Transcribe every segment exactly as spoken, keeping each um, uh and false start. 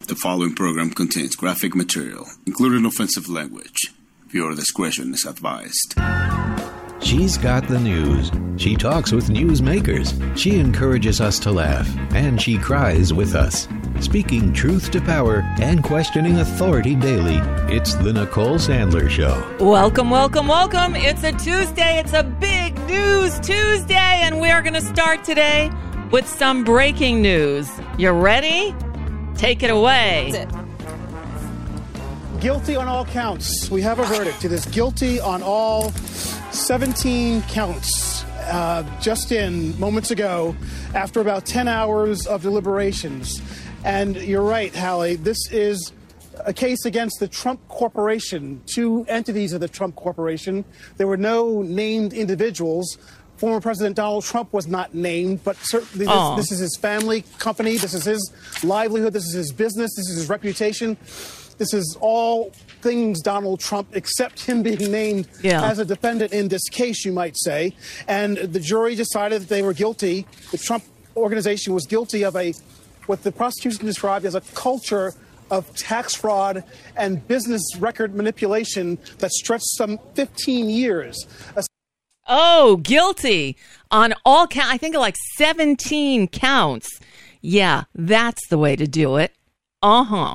The following program contains graphic material, including offensive language. Viewer discretion is advised. She's got the news. She talks with newsmakers. She encourages us to laugh. And she cries with us. Speaking truth to power and questioning authority daily, it's the Nicole Sandler Show. Welcome, welcome, welcome. It's a Tuesday. It's a big news Tuesday. And we are going to start today with some breaking news. You ready? Take it away. That's it. Guilty on all counts. We have a verdict. It is guilty on all seventeen counts. Uh, just in moments ago, after about ten hours of deliberations. And you're right, Hallie, this is a case against the Trump Corporation, two entities of the Trump Corporation. There were no named individuals. Former President Donald Trump was not named, but certainly this, this is his family company. This is his livelihood. This is his business. This is his reputation. This is all things Donald Trump, except him being named yeah. as a defendant in this case, you might say. And the jury decided that they were guilty. The Trump organization was guilty of a what the prosecution described as a culture of tax fraud and business record manipulation that stretched some fifteen years. Oh, guilty on all counts. I think like seventeen counts. Yeah, that's the way to do it. Uh-huh.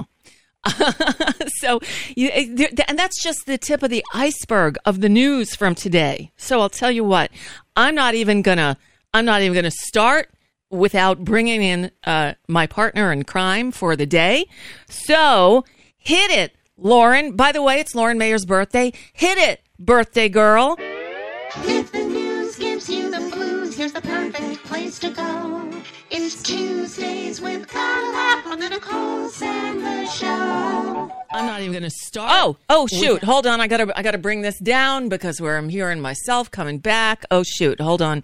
so, you, and that's just the tip of the iceberg of the news from today. So I'll tell you what, I'm not even gonna, I'm not even gonna start without bringing in uh, my partner in crime for the day. So hit it, Lauren. By the way, it's Lauren Mayer's birthday. Hit it, birthday girl. If the news gives you the blues, here's the perfect place to go. It's Tuesdays with Gotta Laugh on the Nicole Sandler Show. I'm not even going to start. Oh, oh, shoot. Hold on. I got to I got to bring this down because where I'm hearing myself coming back. Oh, shoot. Hold on.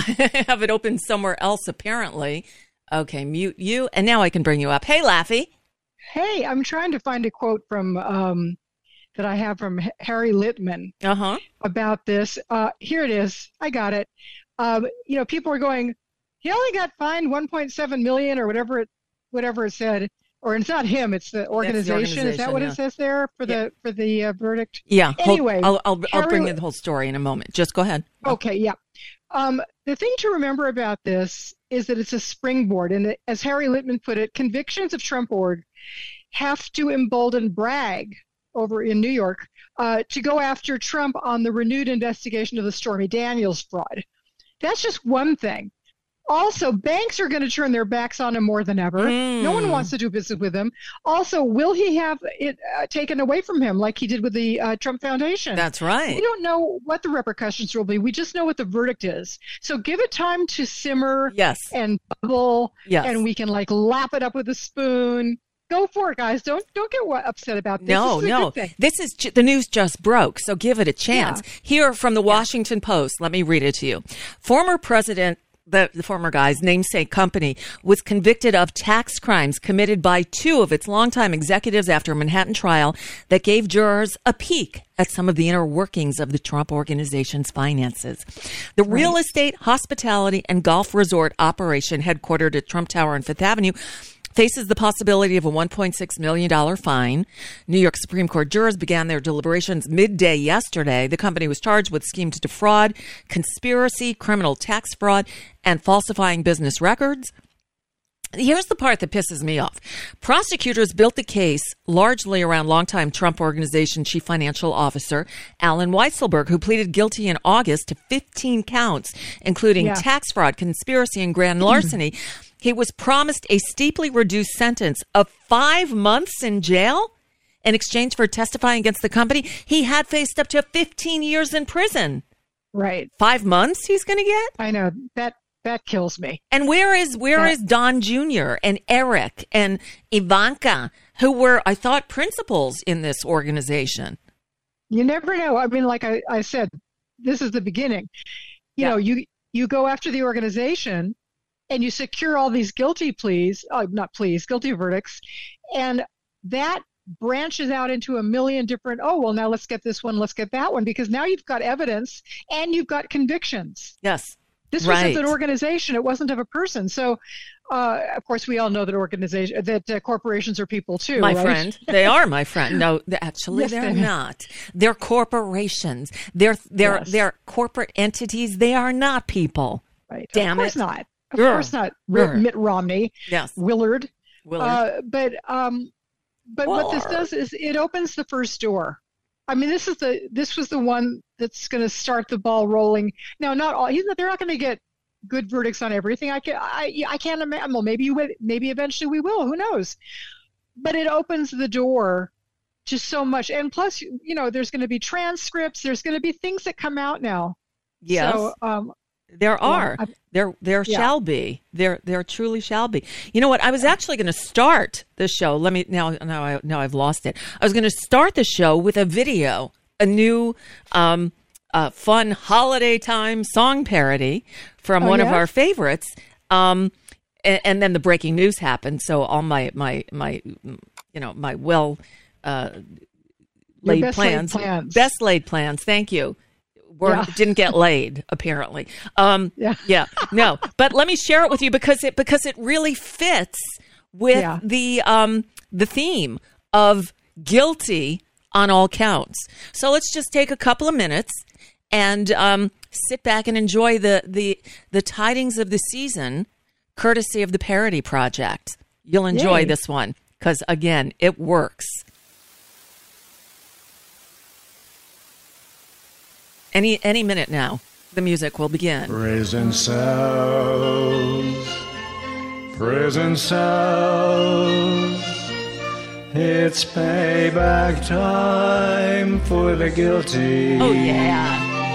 I have it open somewhere else, apparently. Okay, mute you. And now I can bring you up. Hey, Laffy. Hey, I'm trying to find a quote from um, that I have from Harry Litman uh-huh. about this. Uh, here it is. I got it. Um, you know, people are going, he only got fined one point seven million dollars or whatever it, whatever it said. Or it's not him; it's the organization. The organization Is that what yeah. it says there for yeah. the for the uh, verdict? Yeah. Anyway, I'll I'll, I'll bring you the whole story in a moment. Just go ahead. Okay. Yeah. Um, the thing to remember about this is that it's a springboard, and as Harry Litman put it, convictions of Trump org have to embolden Bragg over in New York uh, to go after Trump on the renewed investigation of the Stormy Daniels fraud. That's just one thing. Also, banks are going to turn their backs on him more than ever. Mm. No one wants to do business with him. Also, will he have it uh, taken away from him like he did with the uh, Trump Foundation? That's right. We don't know what the repercussions will be. We just know what the verdict is. So give it time to simmer yes. and bubble, yes. and we can like lap it up with a spoon. Go for it, guys. Don't don't get upset about this. No, this is a no. good thing. This is the news just broke, so give it a chance. Yeah. Here from the Washington yeah. Post, let me read it to you. Former President The, the former guy's namesake company was convicted of tax crimes committed by two of its longtime executives after a Manhattan trial that gave jurors a peek at some of the inner workings of the Trump organization's finances. The right. real estate, hospitality, and golf resort operation headquartered at Trump Tower on Fifth Avenue faces the possibility of a one point six million dollars fine. New York Supreme Court jurors began their deliberations midday yesterday. The company was charged with scheme to defraud, conspiracy, criminal tax fraud, and falsifying business records. Here's the part that pisses me off. Prosecutors built the case largely around longtime Trump Organization chief financial officer Alan Weisselberg, who pleaded guilty in August to fifteen counts, including yeah. tax fraud, conspiracy, and grand larceny. He was promised a steeply reduced sentence of five months in jail in exchange for testifying against the company. He had faced up to fifteen years in prison. Right. Five months he's going to get? I know. That that kills me. And where is where that- is Don Junior and Eric and Ivanka, who were, I thought, principals in this organization? You never know. I mean, like I, I said, this is the beginning. You yeah. know, you, you go after the organization and you secure all these guilty pleas, uh, not pleas, guilty verdicts, and that branches out into a million different, oh, well, now let's get this one, let's get that one, because now you've got evidence and you've got convictions. Yes. This Right. was of an organization. It wasn't of a person. So, uh, of course, we all know that organization that uh, corporations are people too. My right? friend, they are my friend. No, th- actually, Yes, they're they- not. They're corporations. They're they're Yes. they're corporate entities. They are not people. Right. Damn of course it. not. Of Grr. course not. R- Grr. Mitt Romney, Yes, Willard. Willard. Uh, but um, but what this Willard. does is it opens the first door. I mean, this is the this was the one that's going to start the ball rolling. Now, not all. He's not, they're not going to get good verdicts on everything. I can I I can't imagine. Well, maybe you will, maybe eventually we will. Who knows? But it opens the door to so much. And plus, you know, there's going to be transcripts. There's going to be things that come out now. yes, So, um, there are. I- There there Yeah. shall be. There there truly shall be. You know what? I was actually going to start the show. Let me now now I now I've lost it. I was going to start the show with a video, a new um uh fun holiday time song parody from Oh, one of yeah? our favorites. Um and, and then the breaking news happened, so all my my my you know, my well uh Your laid best laid plans, plans. best laid plans. Thank you. Were, Yeah. Didn't get laid, apparently. Um, Yeah. yeah, no. But let me share it with you because it because it really fits with Yeah. the um, the theme of guilty on all counts. So let's just take a couple of minutes and um, sit back and enjoy the the the tidings of the season, courtesy of the Parody Project. You'll enjoy Yay. this one because again, it works. Any any minute now, the music will begin. Prison cells, prison cells. It's payback time for the guilty. Oh yeah.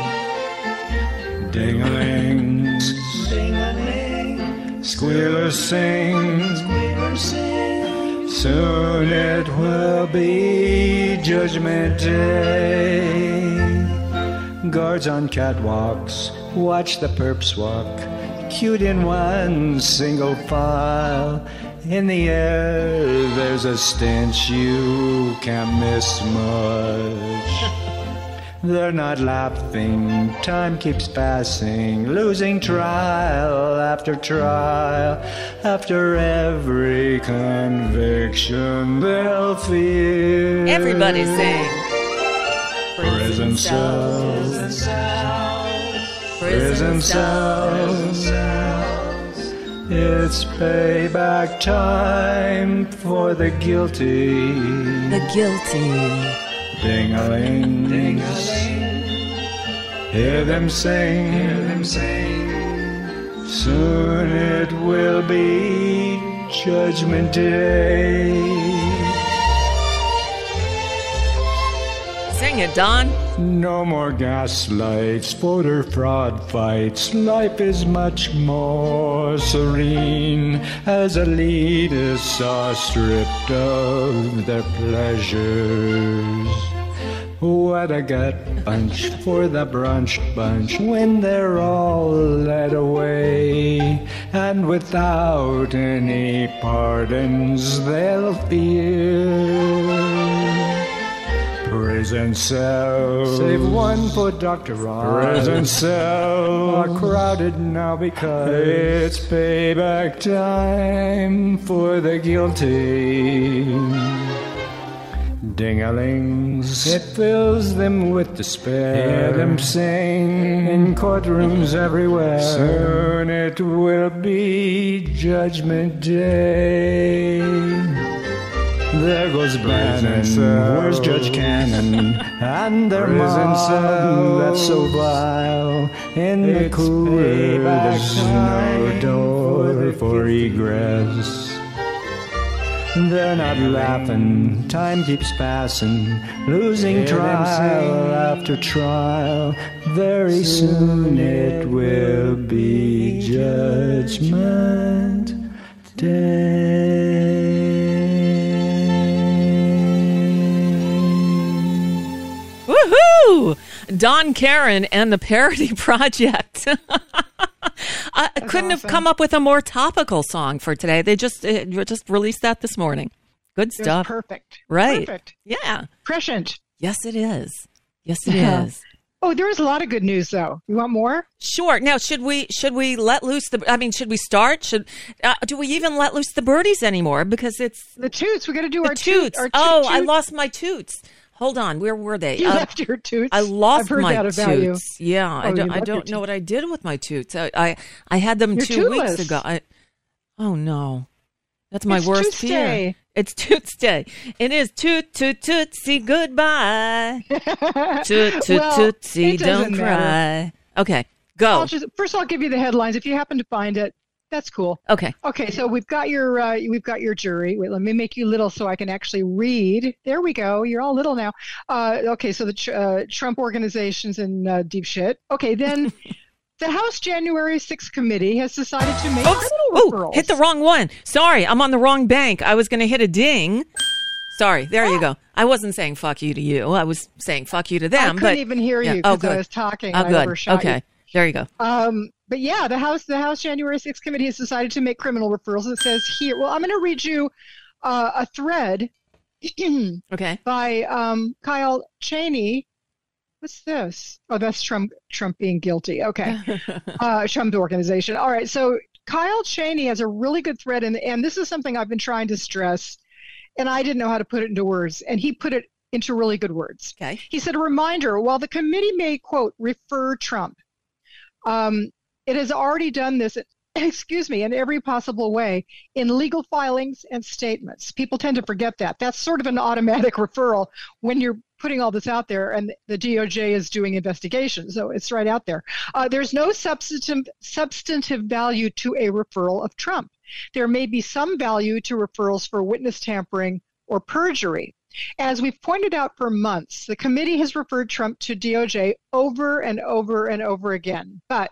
Ding-a-lings, ding-a-ling, squealers sing, squealers sing. Soon it will be Judgment Day. Guards on catwalks, watch the perps walk, queued in one single file. In the air, there's a stench you can't miss much. They're not laughing, time keeps passing, losing trial after trial. After every conviction, they'll fear. Everybody sing. Prison cells, prison cells. It's payback time for the guilty. The guilty. Ding-a-ling, ding-a-ling. Hear them sing, hear them sing. Soon it will be Judgment Day. Sing it, Don. No more gaslights, voter fraud fights. Life is much more serene as elitists are stripped of their pleasures. What a gut punch for the brunch bunch when they're all led away. And without any pardons, they'll fear. Prison cells, save one for Doctor Ron. Prison cells are crowded now because it's payback time for the guilty. Ding-a-lings, it fills them with despair. Hear them sing in courtrooms everywhere. Soon it will be Judgment Day. There goes Bannon, where's Judge Cannon? And their mob that's so vile. In the cooler, there's no door for egress. They're not laughing, time keeps passing, losing trial after trial. Very soon it will be Judgment Day. Woohoo! Don Karen and the Parody Project. I couldn't have awesome. come up with a more topical song for today. They just uh, just released that this morning. Good It was stuff. perfect. Right. Perfect. Yeah. Prescient. Yes, it is. Yes, it is. Yeah. Oh, there's a lot of good news, though. You want more? Sure. Now, should we should we let loose the? I mean, should we start? Should uh, do we even let loose the birdies anymore? Because it's The toots. We got to do the our toots. Toot, our oh, toot, I toot. lost my toots. Hold on, where were they? You Uh, left your toots. I lost I've heard my that about toots. you. Yeah, I Oh, don't. you I left your don't know toots. what I did with my toots. I I, I had them You're two weeks tootless. ago. I, oh no, that's my It's worst Toots fear. Day. It's Toots Day. It is toot toot tootsie goodbye. Toot toot Well, tootsie, it doesn't don't matter. cry. Okay, go. I'll just, first, I'll give you the headlines. If you happen to find it, that's cool. Okay. Okay, so we've got your uh, we've got your jury. Wait, let me make you little so I can actually read. There we go. You're all little now. Uh, okay, so the tr- uh, Trump organization's in uh, deep shit. Okay, then the House January sixth committee has decided to make Oops. criminal Ooh, referrals. hit the wrong one. Sorry, I'm on the wrong bank. I was going to hit a ding. Sorry, there you go. I wasn't saying fuck you to you. I was saying fuck you to I them. couldn't but even hear yeah. you Oh, because good. I was talking. Oh, and I good. overshot Okay, you. there you go. Um, but yeah, the House the House January sixth committee has decided to make criminal referrals. It says here. Well, I'm going to read you uh, a thread Okay. by um, Kyle Cheney. What's this? Oh, that's Trump. Trump being guilty. Okay, uh, Trump's organization. All right. So Kyle Cheney has a really good thread, and and this is something I've been trying to stress, and I didn't know how to put it into words, and he put it into really good words. Okay. He said, a reminder, while the committee may, quote, refer Trump, um, it has already done this, excuse me, in every possible way in legal filings and statements. People tend to forget that. That's sort of an automatic referral when you're putting all this out there and the D O J is doing investigations. So it's right out there. Uh, there's no substantive, substantive value to a referral of Trump. There may be some value to referrals for witness tampering or perjury. As we've pointed out for months, the committee has referred Trump to D O J over and over and over again. But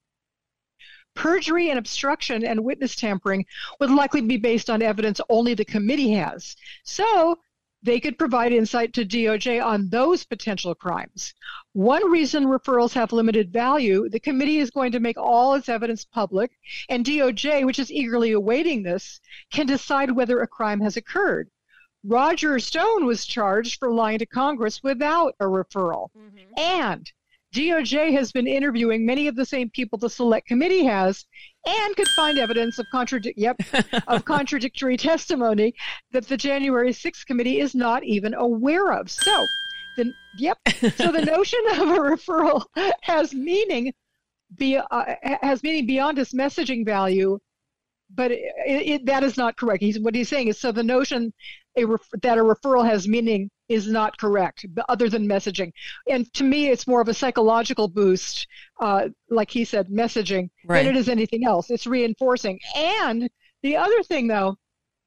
perjury and obstruction and witness tampering would likely be based on evidence only the committee has. So they could provide insight to D O J on those potential crimes. One reason referrals have limited value, the committee is going to make all its evidence public, and D O J, which is eagerly awaiting this, can decide whether a crime has occurred. Roger Stone was charged for lying to Congress without a referral. Mm-hmm. And D O J has been interviewing many of the same people the Select Committee has and could find evidence of, contradi- yep, of contradictory testimony that the January sixth Committee is not even aware of. So, the, yep, so the notion of a referral has meaning, be, uh, has meaning beyond its messaging value, but it, it, that is not correct. He's, what he's saying is, so the notion a ref, that a referral has meaning is not correct, other than messaging. And to me, it's more of a psychological boost, uh, like he said, messaging, Right. than it is anything else. It's reinforcing. And the other thing, though,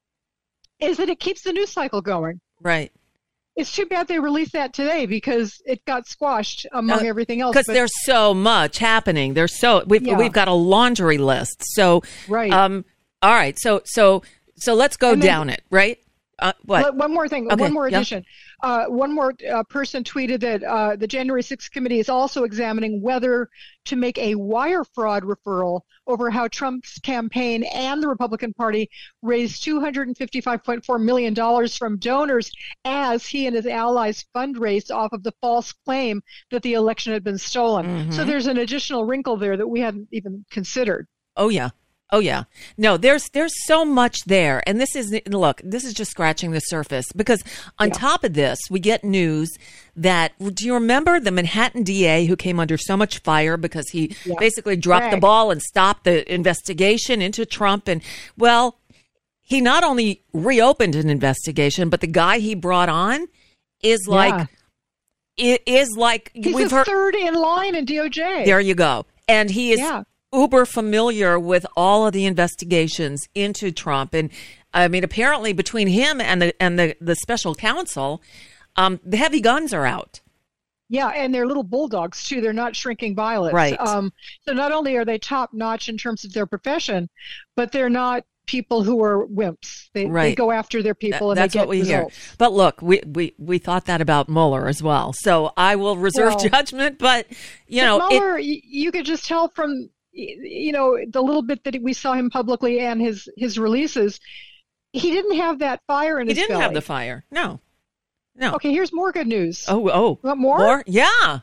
is that it keeps the news cycle going. Right. It's too bad they released that today because it got squashed among Uh, everything else. Because But- there's so much happening. There's so we've Yeah. we've got a laundry list. So Right. Um. All right. So so so let's go And then- down it. Right. Uh, what? Let- One more thing, Okay, one more yeah. addition. Uh, one more uh, person tweeted that uh, the January sixth committee is also examining whether to make a wire fraud referral over how Trump's campaign and the Republican Party raised two hundred fifty-five point four million dollars from donors as he and his allies fundraised off of the false claim that the election had been stolen. Mm-hmm. So there's an additional wrinkle there that we hadn't even considered. Oh yeah. Oh yeah. No, there's there's so much there. And this is look, this is just scratching the surface because on Yeah. top of this, we get news that do you remember the Manhattan D A who came under so much fire because he Yeah. basically dropped the Greg. ball and stopped the investigation into Trump, and well, he not only reopened an investigation, but the guy he brought on is like Yeah. it is like He's we've the heard third in line in D O J. there you go. And he is Yeah. uber familiar with all of the investigations into Trump. And I mean, apparently between him and the and the, the special counsel, um, the heavy guns are out. Yeah, and they're little bulldogs too. They're not shrinking violets. Right. Um, so not only are they top notch in terms of their profession, but they're not people who are wimps. They, they Right. go after their people and That's they get what we results. hear. But look, we, we, we thought that about Mueller as well. So I will reserve Well, judgment, but you know, But it, Mueller, y- you could just tell from you know the little bit that we saw him publicly and his his releases, he didn't have that fire in he his didn't belly. have the fire. No, no. Okay, here's more good news. Oh, oh, Want more? More? Yeah.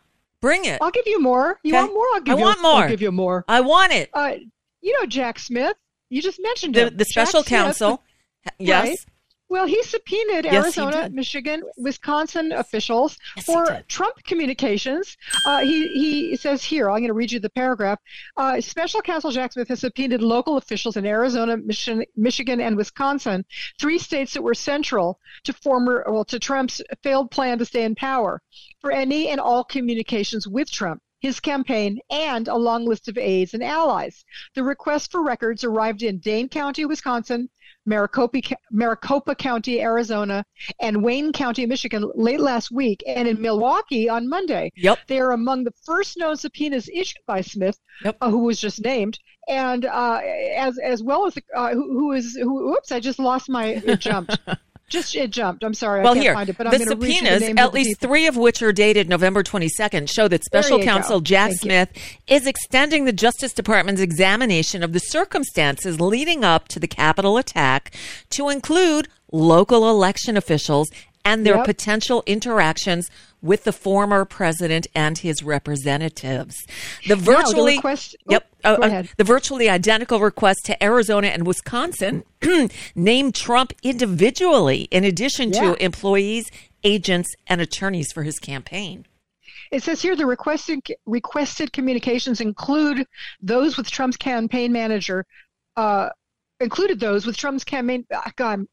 Bring it. I'll give you more. You Okay. want more? I'll give I you want more. I'll give you more. I want it. Uh, you know Jack Smith. You just mentioned The, him. the special Jack Smith, counsel. Yes. Right. Well, he subpoenaed Yes, he Arizona, did. Michigan, Wisconsin officials Yes, he for did. Trump communications. Uh, he, he says here, I'm going to read you the paragraph. Uh, Special Counsel Jack Smith has subpoenaed local officials in Arizona, Michigan, Michigan, and Wisconsin, three states that were central to former, well, to Trump's failed plan to stay in power, for any and all communications with Trump, his campaign, and a long list of aides and allies. The request for records arrived in Dane County, Wisconsin, Maricopa, Maricopa County, Arizona, and Wayne County, Michigan, late last week, and in Milwaukee on Monday. Yep. They are among the first known subpoenas issued by Smith, Yep. uh, who was just named, and uh, as as well as uh, who, who is who. Oops, I just lost my. It jumped. Just it jumped. I'm sorry, Well, I can't here, find it. But the I'm going to read you the subpoenas, names at of the least people. three of which are dated November twenty-second, show that Special There you Counsel go. Jack Thank you. Smith is extending the Justice Department's examination of the circumstances leading up to the Capitol attack to include local election officials and their Yep. potential interactions with the former president and his representatives. The virtually request- oh, yep, go uh, uh, ahead. the virtually identical request to Arizona and Wisconsin named Trump individually in addition Yeah. to employees, agents, and attorneys for his campaign. It says here the requested requested communications include those with Trump's campaign manager, uh, included those with Trump's campaign. Uh, God,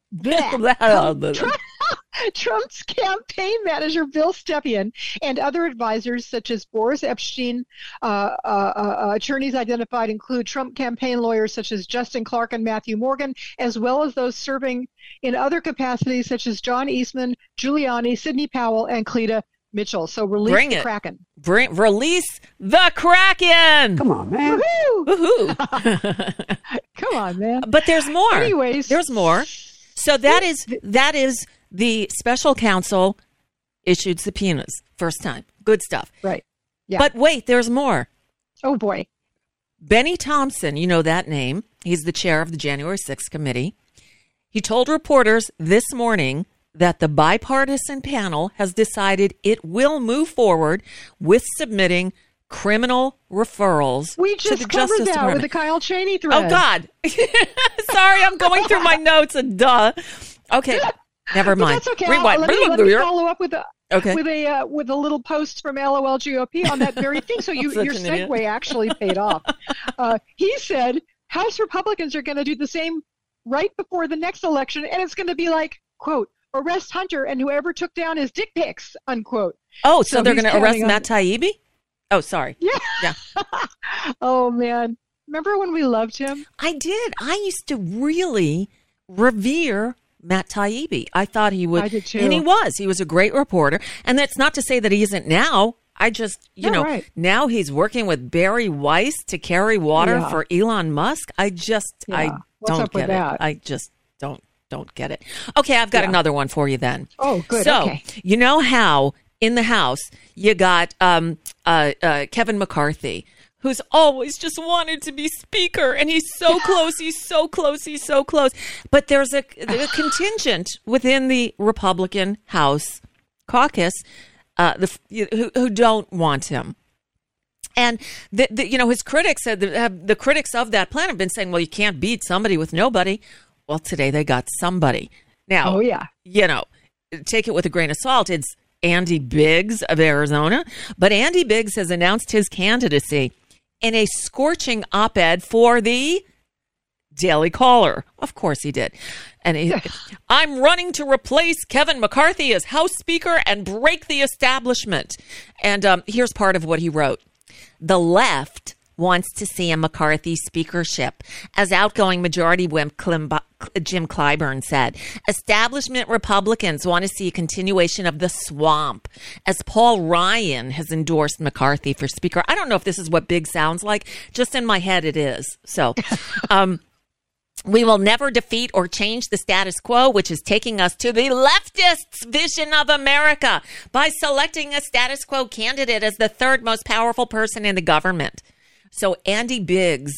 bleh. Trump, Trump's campaign manager Bill Stepien and other advisors such as Boris Epstein. Uh, uh, uh, attorneys identified include Trump campaign lawyers such as Justin Clark and Matthew Morgan, as well as those serving in other capacities such as John Eastman, Giuliani, Sidney Powell, and Cleta Mitchell. So release Bring the it. Kraken. Bring, release the Kraken! Come on, man. Woohoo! Woohoo! Come on, man. But there's more. Anyways. There's more. So that is that is the special counsel issued subpoenas. First time. Good stuff. Right. Yeah. But wait, there's more. Oh, boy. Benny Thompson, you know that name. He's the chair of the January sixth committee. He told reporters this morning that the bipartisan panel has decided it will move forward with submitting criminal referrals We to just the covered Justice that Department. with the Kyle Cheney thread. Oh, God. Sorry, I'm going through my notes. And duh. Okay, never But mind. that's okay. Rewind. Let me, let me follow up with a Okay. with a uh, with a little post from L O L G O P on that very thing. So you, Such your an idiot. segue actually paid off. Uh, he said House Republicans are going to do the same right before the next election, and it's going to be like, quote, arrest Hunter and whoever took down his dick pics, unquote. Oh, so, So they're he's going to arrest counting on- Matt Taibbi? Oh, sorry. Yeah. Yeah. Oh man, remember when we loved him? I did. I used to really revere Matt Taibbi. I thought he would. I did too. And he was. He was a great reporter. And that's not to say that he isn't now. I just, you Yeah, know, right. now he's working with Barry Weiss to carry water Yeah. for Elon Musk. I just, Yeah. I What's don't up with get it. that? I just don't, don't get it. Okay, I've got Yeah. another one for you then. Oh, good. So, Okay. you know how in the House you got um, uh, uh, Kevin McCarthy, who's always just wanted to be speaker, and he's so close, he's so close, he's so close. But there's a, a contingent within the Republican House caucus uh, the, who, who don't want him. And the, the, you know, his critics said the, have, the critics of that plan have been saying, "Well, you can't beat somebody with nobody." Well, today they got somebody. Now, Oh yeah. you know, take it with a grain of salt. It's Andy Biggs of Arizona, but Andy Biggs has announced his candidacy in a scorching op-ed for the Daily Caller. Of course he did. And he, I'm running to replace Kevin McCarthy as House Speaker and break the establishment. And um, here's part of what he wrote. The left wants to see a McCarthy speakership. As outgoing Majority Whip Clim- Jim Clyburn said, establishment Republicans want to see a continuation of the swamp, as Paul Ryan has endorsed McCarthy for Speaker. I don't know if this is what big sounds like. Just in my head, it is. So, um, we will never defeat or change the status quo, which is taking us to the leftists' vision of America by selecting a status quo candidate as the third most powerful person in the government. So Andy Biggs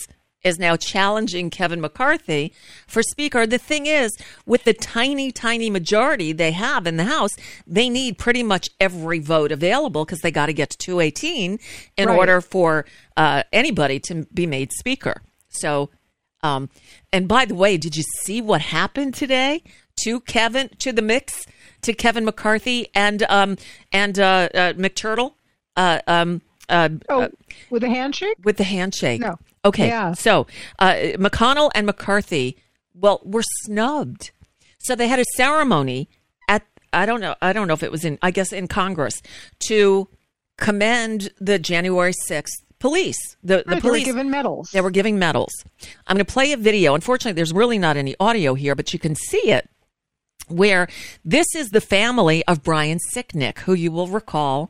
is now challenging Kevin McCarthy for Speaker. The thing is, with the tiny, tiny majority they have in the House, they need pretty much every vote available because they got to get to two eighteen in Right. order for uh, anybody to be made Speaker. So, um, and by the way, did you see what happened today to Kevin, to the mix, to Kevin McCarthy and um, and uh, uh, McTurtle? Uh, um, uh, Oh, uh, with a handshake? with the handshake. No. Okay. Yeah. So uh, McConnell and McCarthy, well, were snubbed. So they had a ceremony at, I don't know, I don't know if it was in, I guess in Congress, to commend the January sixth police. The, the Right, they were police. given medals. They were giving medals. I'm going to play a video. Unfortunately, there's really not any audio here, but you can see it, where this is the family of Brian Sicknick, who you will recall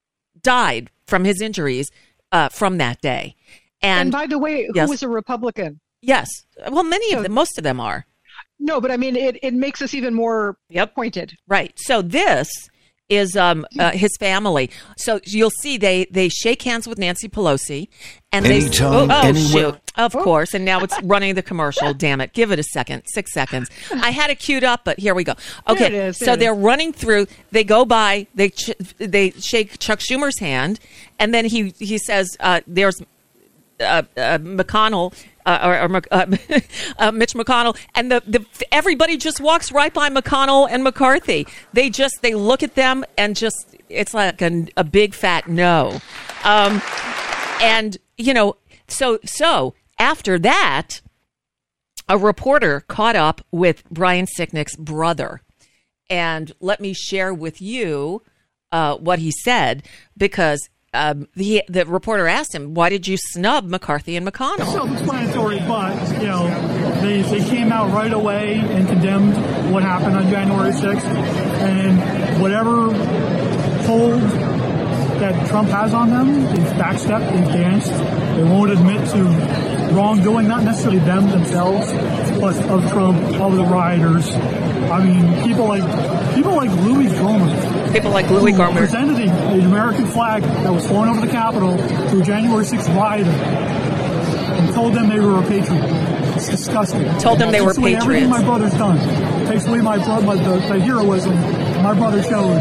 died from his injuries uh, from that day. And, And by the way, who yes. was a Republican? yes, well, many of So- them, most of them are. No, but I mean, it, it makes us even more Yep. pointed. Right. So this is um, uh, his family. So you'll see they, they shake hands with Nancy Pelosi, and they Anytime, oh, oh anywhere. shoot, of course. And now it's running the commercial. Damn it! Give it a second, six seconds. I had it queued up, but here we go. Okay, it is, there so it they're running through. They go by. They ch- they shake Chuck Schumer's hand, and then he he says, uh, "There's uh, uh, McConnell." Uh, or, or uh, uh, Mitch McConnell, and the, the everybody just walks right by McConnell and McCarthy. They just they look at them and just it's like a, a big fat no. Um, and you know, so so after that, a reporter caught up with Brian Sicknick's brother, and let me share with you uh, what he said because. Um, the the reporter asked him, "Why did you snub McCarthy and McConnell?" Self-explanatory, but you know, they they came out right away and condemned what happened on January sixth, and whatever hold that Trump has on them is backstepped, is danced. They won't admit to wrongdoing, not necessarily them themselves, but of Trump, of the rioters. I mean, people like people like Louis Gohmert. People like Louis who Gohmert. presented the, the American flag that was flown over the Capitol to a January sixth rioter and told them they were a patriot. It's disgusting. Told them they were Takes away everything patriots. my brother's done. Takes away my bro- my the, the heroism my brother showed.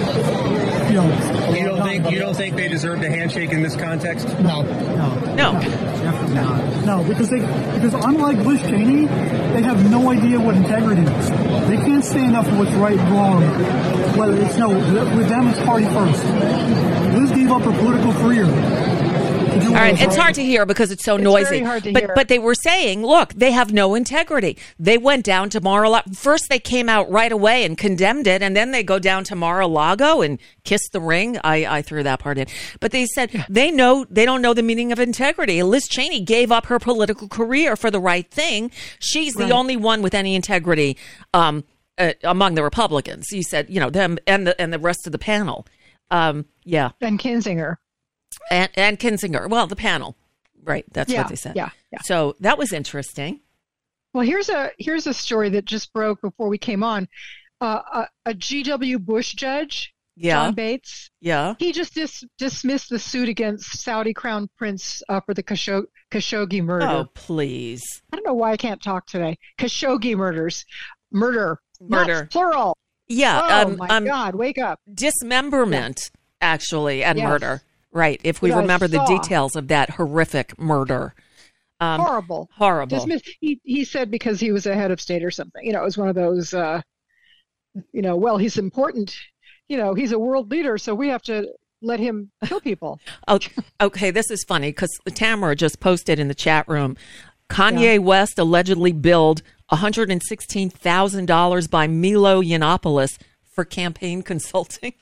You know, You don't think you don't think they deserved a handshake in this context? no, no, No. definitely not. No, because they because unlike Liz Cheney, they have no idea what integrity is. They can't stand up for what's right and wrong. Whether it's no with them, it's party first. Liz gave up her political career. to do All what right, was it's right. hard to hear because it's so It's noisy. very hard to but hear. but they were saying, look, they have no integrity. They went down to Mar-a-Lago. First, they came out right away and condemned it, and then they go down to Mar-a-Lago and kiss the ring. I, I threw that part in, but they said they know they don't know the meaning of integrity. Liz Cheney gave up her political career for the right thing. She's the Right. only one with any integrity um, uh, among the Republicans. He said, you know, them and the and the rest of the panel. Um, yeah, And Kinzinger. and and Kinzinger. Well, the panel. Right, that's Yeah, what they said. yeah, yeah. So that was interesting. Well, here's a here's a story that just broke before we came on. Uh, a, a G W. Bush judge, Yeah, John Bates, yeah. he just dis- dismissed the suit against Saudi Crown Prince uh, for the Khashoggi, Khashoggi murder. Oh, please. I don't know why I can't talk today. Khashoggi murders, murder, Murder. not plural. Yeah, Oh um, my um, God, wake up! dismemberment, actually, and Yes. murder. Right, if we That I remember the saw. details of that horrific murder. Um, Horrible. horrible. Dismissed. He he said because he was a head of state or something. You know, it was one of those. Uh, you know, well, he's important. You know, he's a world leader, so we have to let him kill people. Oh, okay, this is funny because Tamara just posted in the chat room. Kanye West allegedly billed one hundred sixteen thousand dollars by Milo Yiannopoulos for campaign consulting.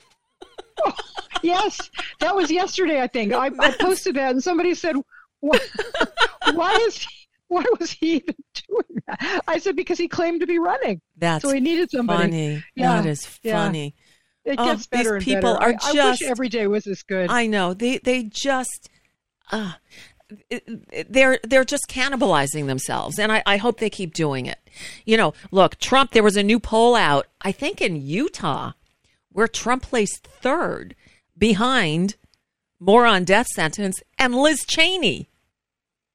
Yes, that was yesterday, I think. I, I posted that, and somebody said, "Why, why is he, why was he even doing that?" I said, "Because he claimed to be running, That's so he needed somebody." funny. Yeah, That is yeah. funny. It Oh, gets better these and people better. are I, I just- wish every day was this good. I know they they just uh, they're they're just cannibalizing themselves, and I, I hope they keep doing it. You know, look, Trump. There was a new poll out, I think in Utah, where Trump placed third behind moron death sentence and Liz Cheney.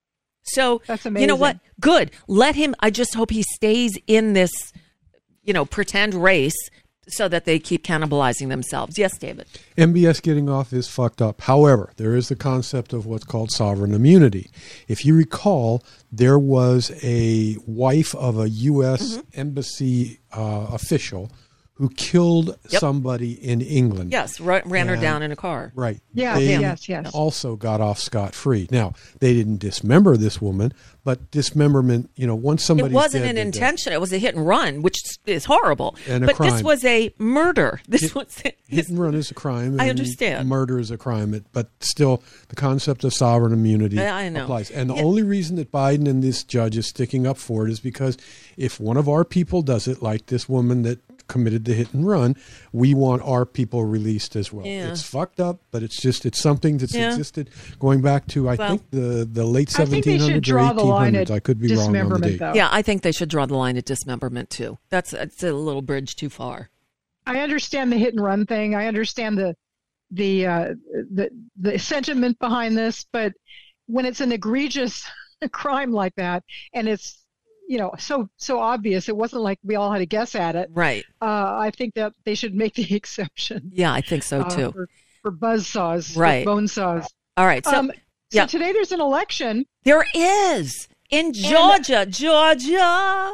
So, That's you know amazing. what? Good. Let him, I just hope he stays in this, you know, pretend race so that they keep cannibalizing themselves. Yes, David. M B S getting off is fucked up. However, there is the concept of what's called sovereign immunity. If you recall, there was a wife of a U S Mm-hmm. embassy uh, official who killed Yep. somebody in England. Yes, ra- ran her And- down in a car. Right. Yeah, They yes, yes. also got off scot-free. Now, they didn't dismember this woman, but dismemberment, you know, once somebody It wasn't an intention. It was a hit and run, which is horrible. And a but this crime. was a murder. This was Hit and run is a crime. I and understand. Murder is a crime, it- but still, the concept of sovereign immunity Yeah, I know. applies. And the Yeah. only reason that Biden and this judge is sticking up for it is because if one of our people does it, like this woman that committed the hit and run, we want our people released as well. Yeah. It's fucked up, but it's just it's something that's Yeah. existed going back to I Well- think the the late I think they seventeen hundreds should or draw the line eighteen hundreds. at I could be wrong on the dismemberment, date. though. Yeah, I think they should draw the line at dismemberment too. That's it's a little bridge too far. I understand the hit and run thing. I understand the the uh, the the sentiment behind this, but when it's an egregious crime like that, and it's you know so so obvious, it wasn't like we all had a guess at it. Right. Uh, I think that they should make the exception. Yeah, I think so uh, too. for, for buzz saws, Right. bone saws. All right. So Um, so yeah. today there's an election. there is in Georgia, Georgia,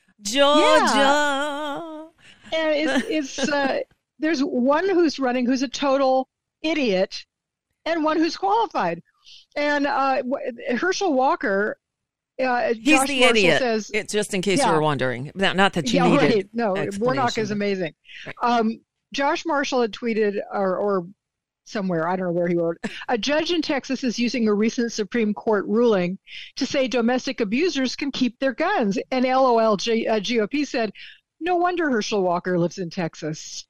Georgia. And it's, it's uh, there's one who's running who's a total idiot, and one who's qualified. And uh, w- Herschel Walker, uh, He's Josh the Marshall idiot. says, It, just in case Yeah. you were wondering. Not, not that you yeah, needed. right. No, Warnock is explanation. amazing. Right. Um, Josh Marshall had tweeted, or, or somewhere, I don't know where he wrote, a judge in Texas is using a recent Supreme Court ruling to say domestic abusers can keep their guns. And LOL G, uh, G O P said, no wonder Herschel Walker lives in Texas.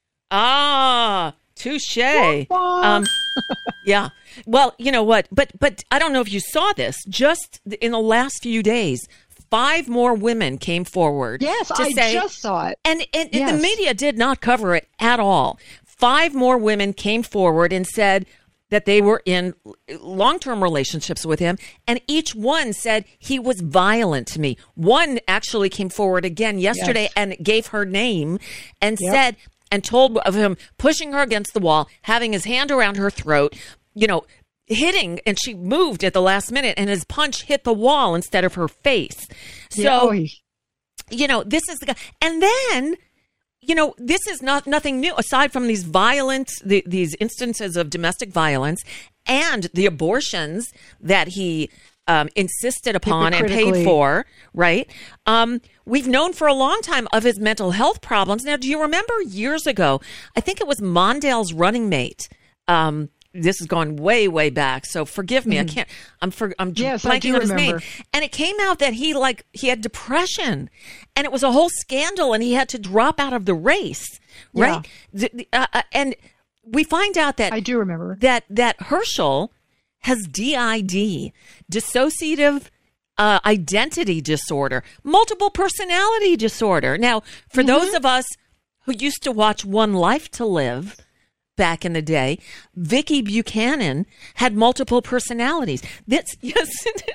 Ah, touche. Um, yeah. Well, you know what? But but I don't know if you saw this. Just in the last few days, five more women came forward. Yes, to I say, just saw it. And, and, and Yes. the media did not cover it at all. Five more women came forward and said that they were in long-term relationships with him, and each one said he was violent to me. One actually came forward again yesterday Yes. and gave her name and Yep. said and told of him pushing her against the wall, having his hand around her throat, you know, hitting, and she moved at the last minute, and his punch hit the wall instead of her face. So, Yeah, oh, he- you know, this is the guy. And then, you know, this is not nothing new aside from these violent, the, these instances of domestic violence and the abortions that he um, insisted upon and paid Hypocritically. for, right? Um, we've known for a long time of his mental health problems. Now, do you remember years ago? I think it was Mondale's running mate. Um, this is going way, way back. So forgive me. I can't, I'm for, I'm Yes, I blanking do on his remember. name. And it came out that he like, he had depression and it was a whole scandal and he had to drop out of the race. Right. The- the- uh, uh, and we find out that I do remember. that, that Herschel has D I D, dissociative uh, identity disorder, multiple personality disorder. Now, for Mm-hmm. those of us who used to watch One Life to Live back in the day, Vicky Buchanan had multiple personalities. This, yes,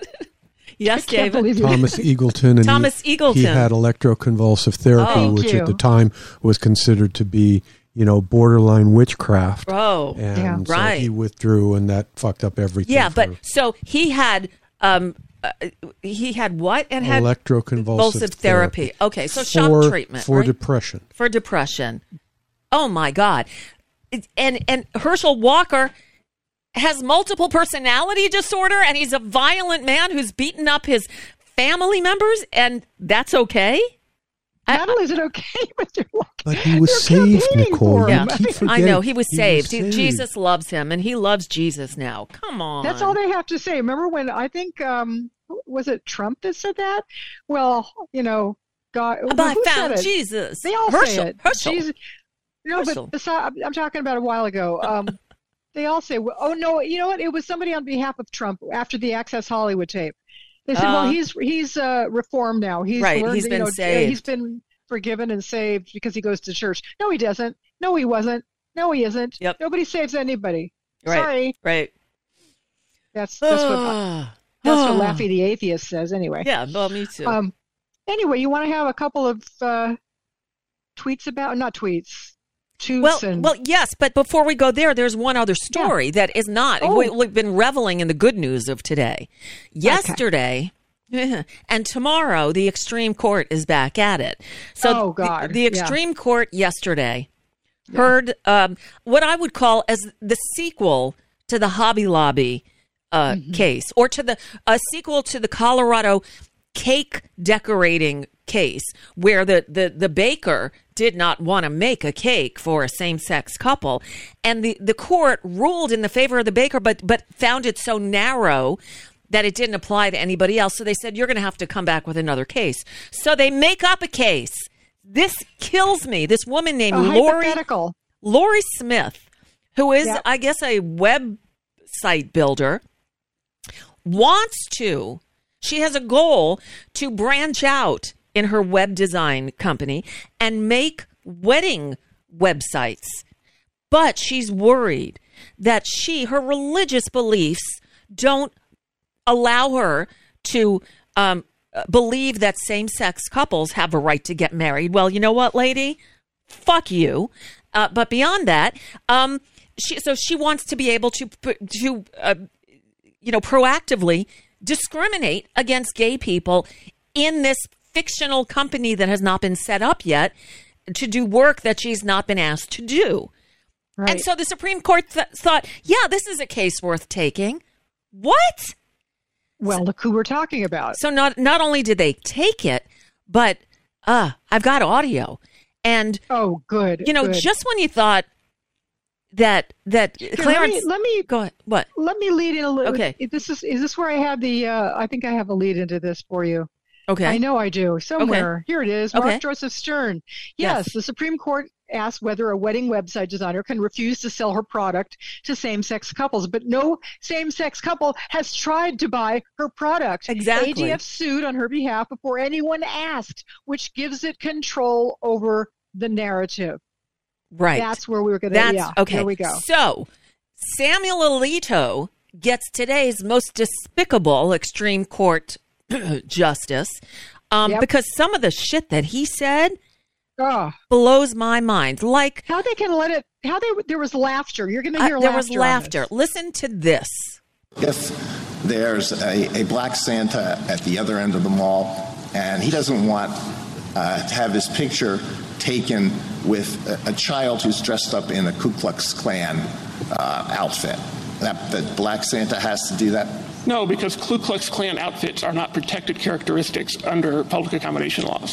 yes, Can't David. believe you. Thomas Eagleton. And Thomas he, Eagleton. He had electroconvulsive therapy, Oh. which Thank at the you. time was considered to be, you know, borderline witchcraft. Oh, and Yeah. so right. he withdrew, and that fucked up everything. Yeah, for but so he had um uh, he had what and had electroconvulsive convulsive therapy. Okay, so shock for, treatment for right? depression. for depression. Oh my God! It- And and Herschel Walker has multiple personality disorder, and he's a violent man who's beaten up his family members, and that's okay. Not only is it okay, but they're like, But he was they're saved, campaigning Nicole. for You him. keep I forgetting. know he was saved. He- saved. Jesus loves him, and he loves Jesus now. Come on, That's all they have to say. Remember when I think um, was it Trump that said that? Well, you know, God, I who said found it? Jesus. They all Herschel. say it. Herschel. Jesus. No, Herschel. but beside, I'm talking about a while ago. Um, they all say, well, "Oh no, you know what? It was somebody on behalf of Trump after the Access Hollywood tape." They said, Uh, "Well, he's he's uh, reformed now. He's Right, learned, he's you been know, saved. He's been forgiven and saved because he goes to church." No, he doesn't. No, he wasn't. No, he isn't. Yep. Nobody saves anybody. Right. Sorry. Right. That's that's what. Ah. That's what Laffy the Atheist says anyway. Yeah, well, me too. Um, anyway, you want to have a couple of uh, tweets about, not tweets, toots Well, and... well, yes, but before we go there, there's one other story Yeah. that is not. Oh. We, we've been reveling in the good news of today. Yesterday, and tomorrow, the Extreme Court is back at it. So Oh, God. the, the Yeah. Extreme Court yesterday heard um, what I would call as the sequel to the Hobby Lobby uh, Mm-hmm. case, or to the a sequel to the Colorado cake decorating case, where the, the, the baker did not want to make a cake for a same-sex couple, and the, the court ruled in the favor of the baker, but but found it so narrow that it didn't apply to anybody else. So they said, you're going to have to come back with another case. So they make up a case. This kills me. This woman named a Lori hypothetical. Lori Smith, who is, Yep. I guess, a website builder, wants to, she has a goal to branch out in her web design company and make wedding websites. But she's worried that she, her religious beliefs don't allow her to um, believe that same-sex couples have a right to get married. Well, you know what, lady? Fuck you. Uh, but beyond that, um, she, so she wants to be able to, to uh, you know, proactively discriminate against gay people in this fictional company that has not been set up yet to do work that she's not been asked to do. Right. And so the Supreme Court th- thought, yeah, this is a case worth taking. What? Well, look who we're talking about. So not not only did they take it, but uh, I've got audio. And oh, good. You know, good. just when you thought that that Here, Clarence, let me, let me go ahead. What? Let me lead in a little. Okay. This is is this where I have the? Uh, I think I have a lead into this for you. Okay. I know I do. Somewhere. Here it is. Mark Okay. Joseph Stern. Yes, Yes. the Supreme Court asked whether a wedding website designer can refuse to sell her product to same-sex couples, but no same-sex couple has tried to buy her product. Exactly. A D F sued on her behalf before anyone asked, which gives it control over the narrative. Right. That's where we were going to. That's Yeah. okay. There we go. So Samuel Alito gets today's most despicable Extreme Court justice um, Yep. because some of the shit that he said Oh. blows my mind. Like how they can let it. How they there was laughter. You're going to uh, hear there laughter. was on laughter. this. Listen to this. If there's a, a black Santa at the other end of the mall and he doesn't want uh, to have his picture taken with a, a child who's dressed up in a Ku Klux Klan uh, outfit, that the black Santa has to do that? No, because Ku Klux Klan outfits are not protected characteristics under public accommodation laws.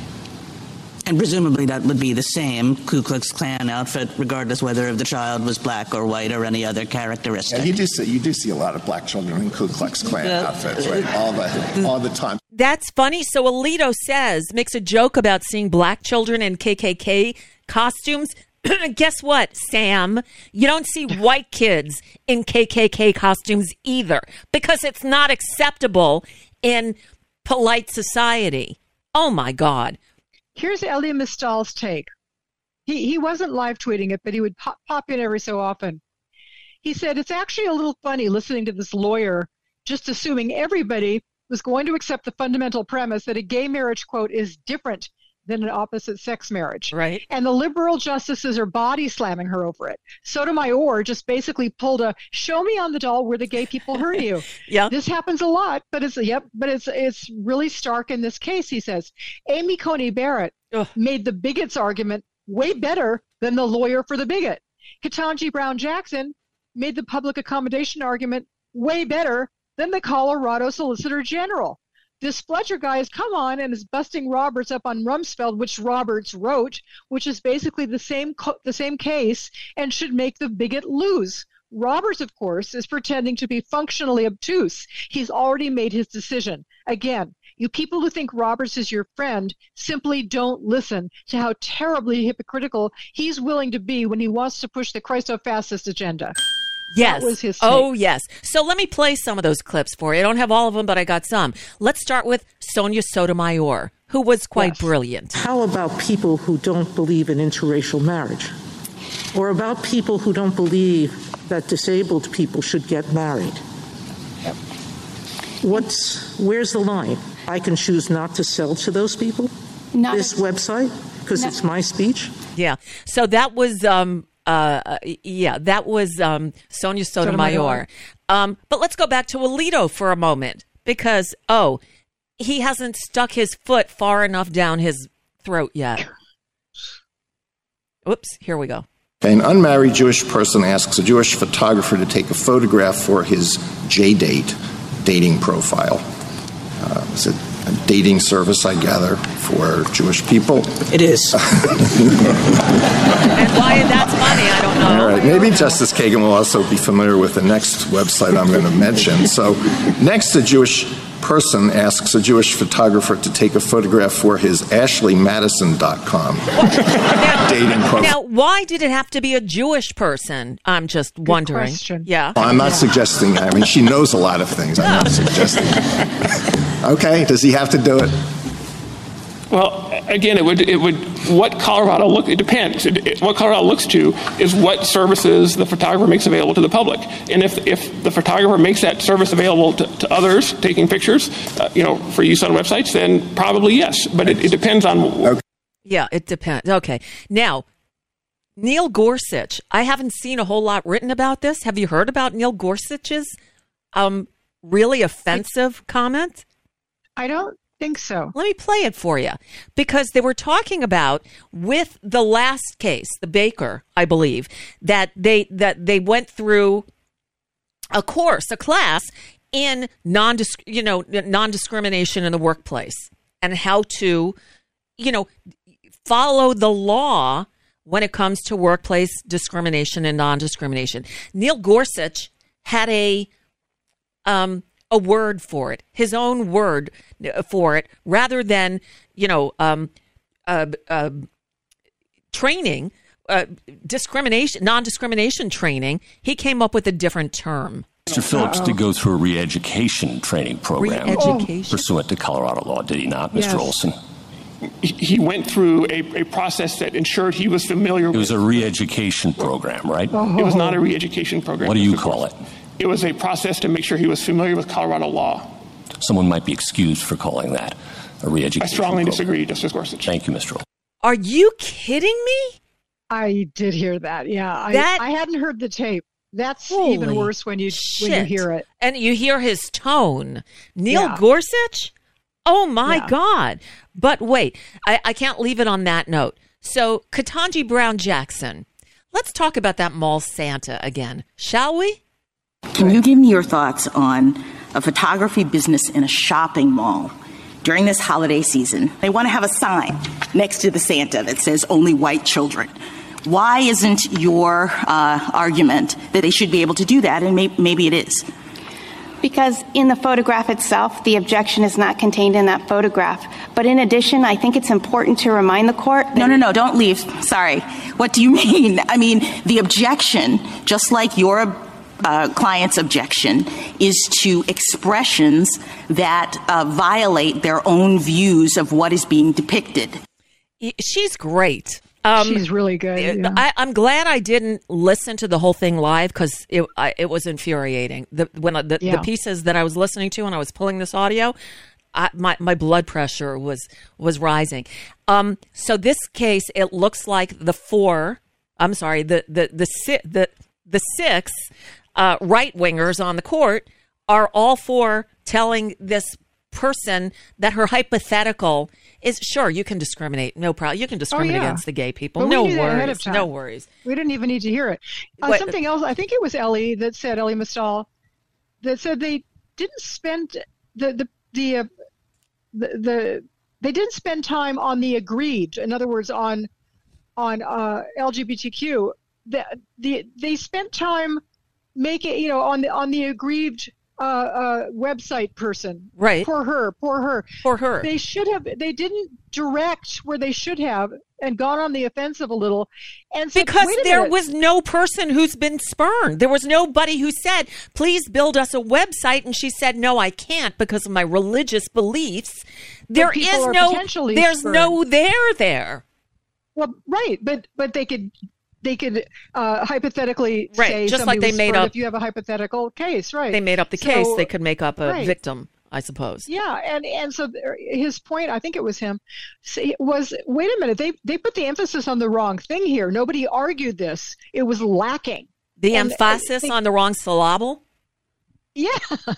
And presumably that would be the same Ku Klux Klan outfit, regardless whether the child was black or white or any other characteristic. Yeah, you do see you do see a lot of black children in Ku Klux Klan Uh, outfits, right? All the all the time. That's funny. So Alito says, makes a joke about seeing black children in K K K costumes. Guess what, Sam? You don't see white kids in K K K costumes either, because it's not acceptable in polite society. Oh, my God. Here's Elie Mystal's take. He he wasn't live tweeting it, but he would pop, pop in every so often. He said, it's actually a little funny listening to this lawyer just assuming everybody was going to accept the fundamental premise that a gay marriage, quote, is different than an opposite-sex marriage. Right. And the liberal justices are body slamming her over it. Sotomayor just basically pulled a show me on the doll where the gay people hurt you. Yeah. This happens a lot, but it's yep, but it's it's really stark in this case, he says. Amy Coney Barrett Ugh. made the bigot's argument way better than the lawyer for the bigot. Ketanji Brown Jackson made the public accommodation argument way better than the Colorado Solicitor General. This Fletcher guy has come on and is busting Roberts up on Rumsfeld, which Roberts wrote, which is basically the same co- the same case, and should make the bigot lose. Roberts, of course, is pretending to be functionally obtuse. He's already made his decision. Again, you people who think Roberts is your friend simply don't listen to how terribly hypocritical he's willing to be when he wants to push the Christo-fascist agenda. Yes. That was his oh, take. yes. So let me play some of those clips for you. I don't have all of them, but I got some. Let's start with Sonia Sotomayor, who was quite Yes. brilliant. How about people who don't believe in interracial marriage? Or about people who don't believe that disabled people should get married? what's where's the line? I can choose not to sell to those people. Not this ex- website because no. it's my speech. Yeah. So that was, um, uh, yeah, that was um, Sonia Sotomayor. Sotomayor. Um, but let's go back to Alito for a moment because, oh, he hasn't stuck his foot far enough down his throat yet. Oops, here we go. An unmarried Jewish person asks a Jewish photographer to take a photograph for his J-Date dating profile. Uh, it's a, a dating service, I gather, for Jewish people. It is. And why that's funny, I don't know. All right. Maybe Justice Kagan will also be familiar with the next website I'm going to mention. So next, a Jewish person asks a Jewish photographer to take a photograph for his ashley madison dot com dating profile. Now, why did it have to be a Jewish person? I'm just Good wondering. question. Yeah. Well, I'm not suggesting that. I mean, she knows a lot of things. I'm not suggesting that. Okay. Does he have to do it? Well, again, it would, it would, what Colorado look, it depends. It, it, what Colorado looks to is what services the photographer makes available to the public. And if, if the photographer makes that service available to, to others taking pictures, uh, you know, for use on websites, then probably yes. But it, it depends on. Okay. Yeah, it depends. Okay. Now, Neil Gorsuch, I haven't seen a whole lot written about this. Have you heard about Neil Gorsuch's um, really offensive I, comment? I don't think so. Let me play it for you because they were talking about with the last case, the Baker, I believe, that they that they went through a course, a class in non you know non-discrimination in the workplace and how to, you know, follow the law when it comes to workplace discrimination and non-discrimination. Neil Gorsuch had a um a word for it, his own word for it, rather than, you know, um, uh, uh, training, uh, discrimination, non-discrimination training. He came up with a different term. Mister Phillips Uh-oh. did go through a re-education training program Re-education. pursuant to Colorado law, did he not, Mister Yes. Olson? He went through a, a process that ensured he was familiar with. It was a re-education program, right? Oh. It was not a re-education program. What do you call it? It was a process to make sure he was familiar with Colorado law. Someone might be excused for calling that a re-education I strongly program. disagree, Justice Gorsuch. Thank you, Mister Olson. Are you kidding me? I did hear that. Yeah, I, That- I hadn't heard the tape. That's Holy even worse when you shit. when you hear it. And you hear his tone. Neil Yeah. Gorsuch? Oh, my Yeah. God. But wait, I, I can't leave it on that note. So, Ketanji Brown Jackson, let's talk about that mall Santa again, shall we? Can you give me your thoughts on a photography business in a shopping mall during this holiday season? They want to have a sign next to the Santa that says only white children. Why isn't your uh, argument that they should be able to do that? And may- maybe it is. Because in the photograph itself, the objection is not contained in that photograph. But in addition, I think it's important to remind the court that No, no, no, don't leave. Sorry. What do you mean? I mean, the objection, just like your uh, client's objection, is to expressions that uh, violate their own views of what is being depicted. She's great. Um, She's really good. Yeah. I, I'm glad I didn't listen to the whole thing live because it I, it was infuriating. The when I, the, Yeah. the pieces that I was listening to when I was pulling this audio, I, my my blood pressure was was rising. Um, so this case, it looks like the four. I'm sorry, the the the si- the the six uh, right wingers on the court are all for telling this person that her hypothetical is sure you can discriminate, no problem. You can discriminate Oh, yeah. against the gay people, But we no knew that ahead worries, of time. no worries. We didn't even need to hear it. Uh, What- something else, I think it was Ellie that said, Ellie Mistal, that said they didn't spend the the the, uh, the the they didn't spend time on the agreed. In other words, on on uh, L G B T Q. The, the they spent time making you know on the on the aggrieved uh, uh, website person. Right. Poor her. Poor her. Poor her. They should have. They didn't direct where they should have and gone on the offensive a little. And said, Because "Wait a there minute." was no person who's been spurned. There was nobody who said, please build us a website. And she said, no, I can't because of my religious beliefs. There people is are no, potentially there's spurned. no there there. Well, right, but but they could they could uh, hypothetically right. say just like they was made spurned up if you have a hypothetical case, right? They made up the so, case. They could make up a right. victim, I suppose. Yeah, and and so there, his point, I think it was him, was wait a minute, they they put the emphasis on the wrong thing here. Nobody argued this. It was lacking. The and, emphasis they, on the wrong syllable. Yeah,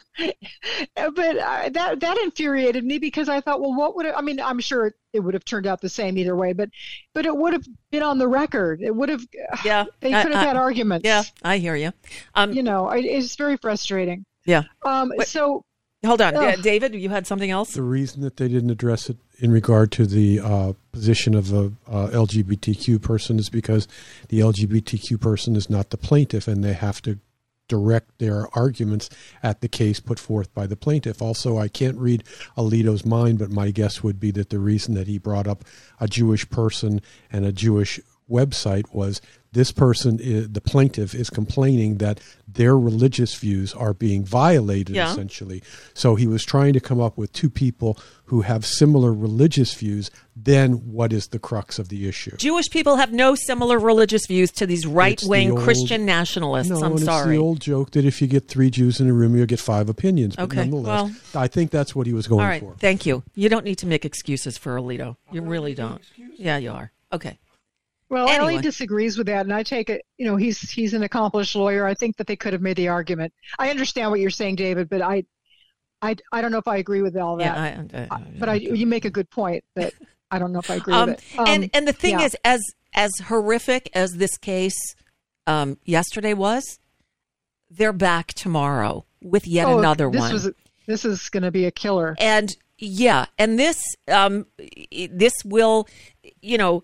but uh, that that infuriated me because I thought, well, what would it, I mean? I'm sure it would have turned out the same either way, but but it would have been on the record. It would have. Yeah, they I, could have I, had arguments. Yeah, I hear you. Um, you know, it, it's very frustrating. Yeah. Um. Wait, so hold on, uh, uh, David. You had something else. The reason that they didn't address it in regard to the uh, position of a uh, L G B T Q person is because the L G B T Q person is not the plaintiff, and they have to direct their arguments at the case put forth by the plaintiff. Also, I can't read Alito's mind, but my guess would be that the reason that he brought up a Jewish person and a Jewish website was this person, is, the plaintiff, is complaining that their religious views are being violated, yeah. essentially. So he was trying to come up with two people who have similar religious views. Then what is the crux of the issue? Jewish people have no similar religious views to these right-wing the old, Christian nationalists. No, I'm and sorry. It's the old joke that if you get three Jews in a room, you'll get five opinions. But okay, nonetheless, well, I think that's what he was going all right, for. Thank you. You don't need to make excuses for Alito. You really don't. Yeah, you are. Okay. Well, anyway. Ellie disagrees with that, and I take it, you know, he's he's an accomplished lawyer. I think that they could have made the argument. I understand what you're saying, David, but I I, I don't know if I agree with all that. Yeah, I, I, I, but I, you make a good point that I don't know if I agree um, with it. Um, and and the thing yeah. is, as as horrific as this case um, yesterday was, they're back tomorrow with yet oh, another this one. Was, this is going to be a killer. And yeah, and this um, this will, you know,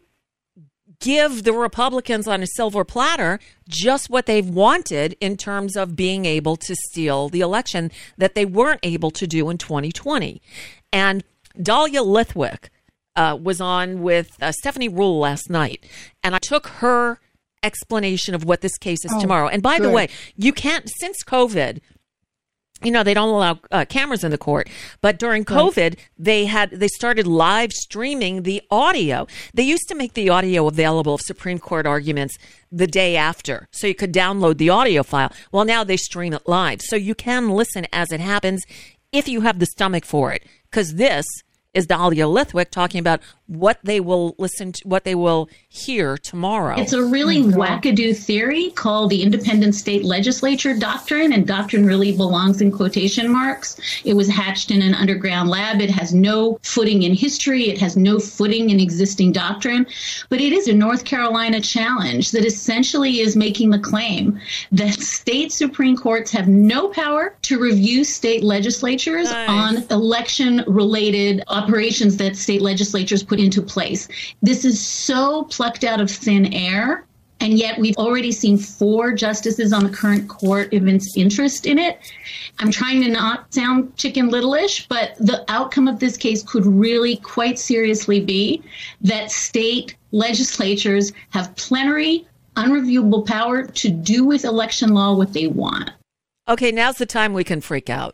give the Republicans on a silver platter just what they've wanted in terms of being able to steal the election that they weren't able to do in twenty twenty. And Dahlia Lithwick uh, was on with uh, Stephanie Ruhle last night, and I took her explanation of what this case is oh, tomorrow. And by good. the way, you can't, since COVID, you know, they don't allow uh, cameras in the court, but during COVID, right. they had, they started live streaming the audio. They used to make the audio available of Supreme Court arguments the day after, so you could download the audio file. Well, now they stream it live, so you can listen as it happens if you have the stomach for it, because this is Dahlia Lithwick talking about what they will listen to, what they will hear tomorrow. It's a really mm-hmm. wackadoo theory called the independent state legislature doctrine, and doctrine really belongs in quotation marks. It was hatched in an underground lab. It has no footing in history. It has no footing in existing doctrine, but it is a North Carolina challenge that essentially is making the claim that state Supreme Courts have no power to review state legislatures nice. on election-related operations that state legislatures put into place. This is so plucked out of thin air, and yet we've already seen four justices on the current court evince interest in it. I'm trying to not sound Chicken Little-ish, but the outcome of this case could really quite seriously be that state legislatures have plenary, unreviewable power to do with election law what they want. Okay, now's the time we can freak out.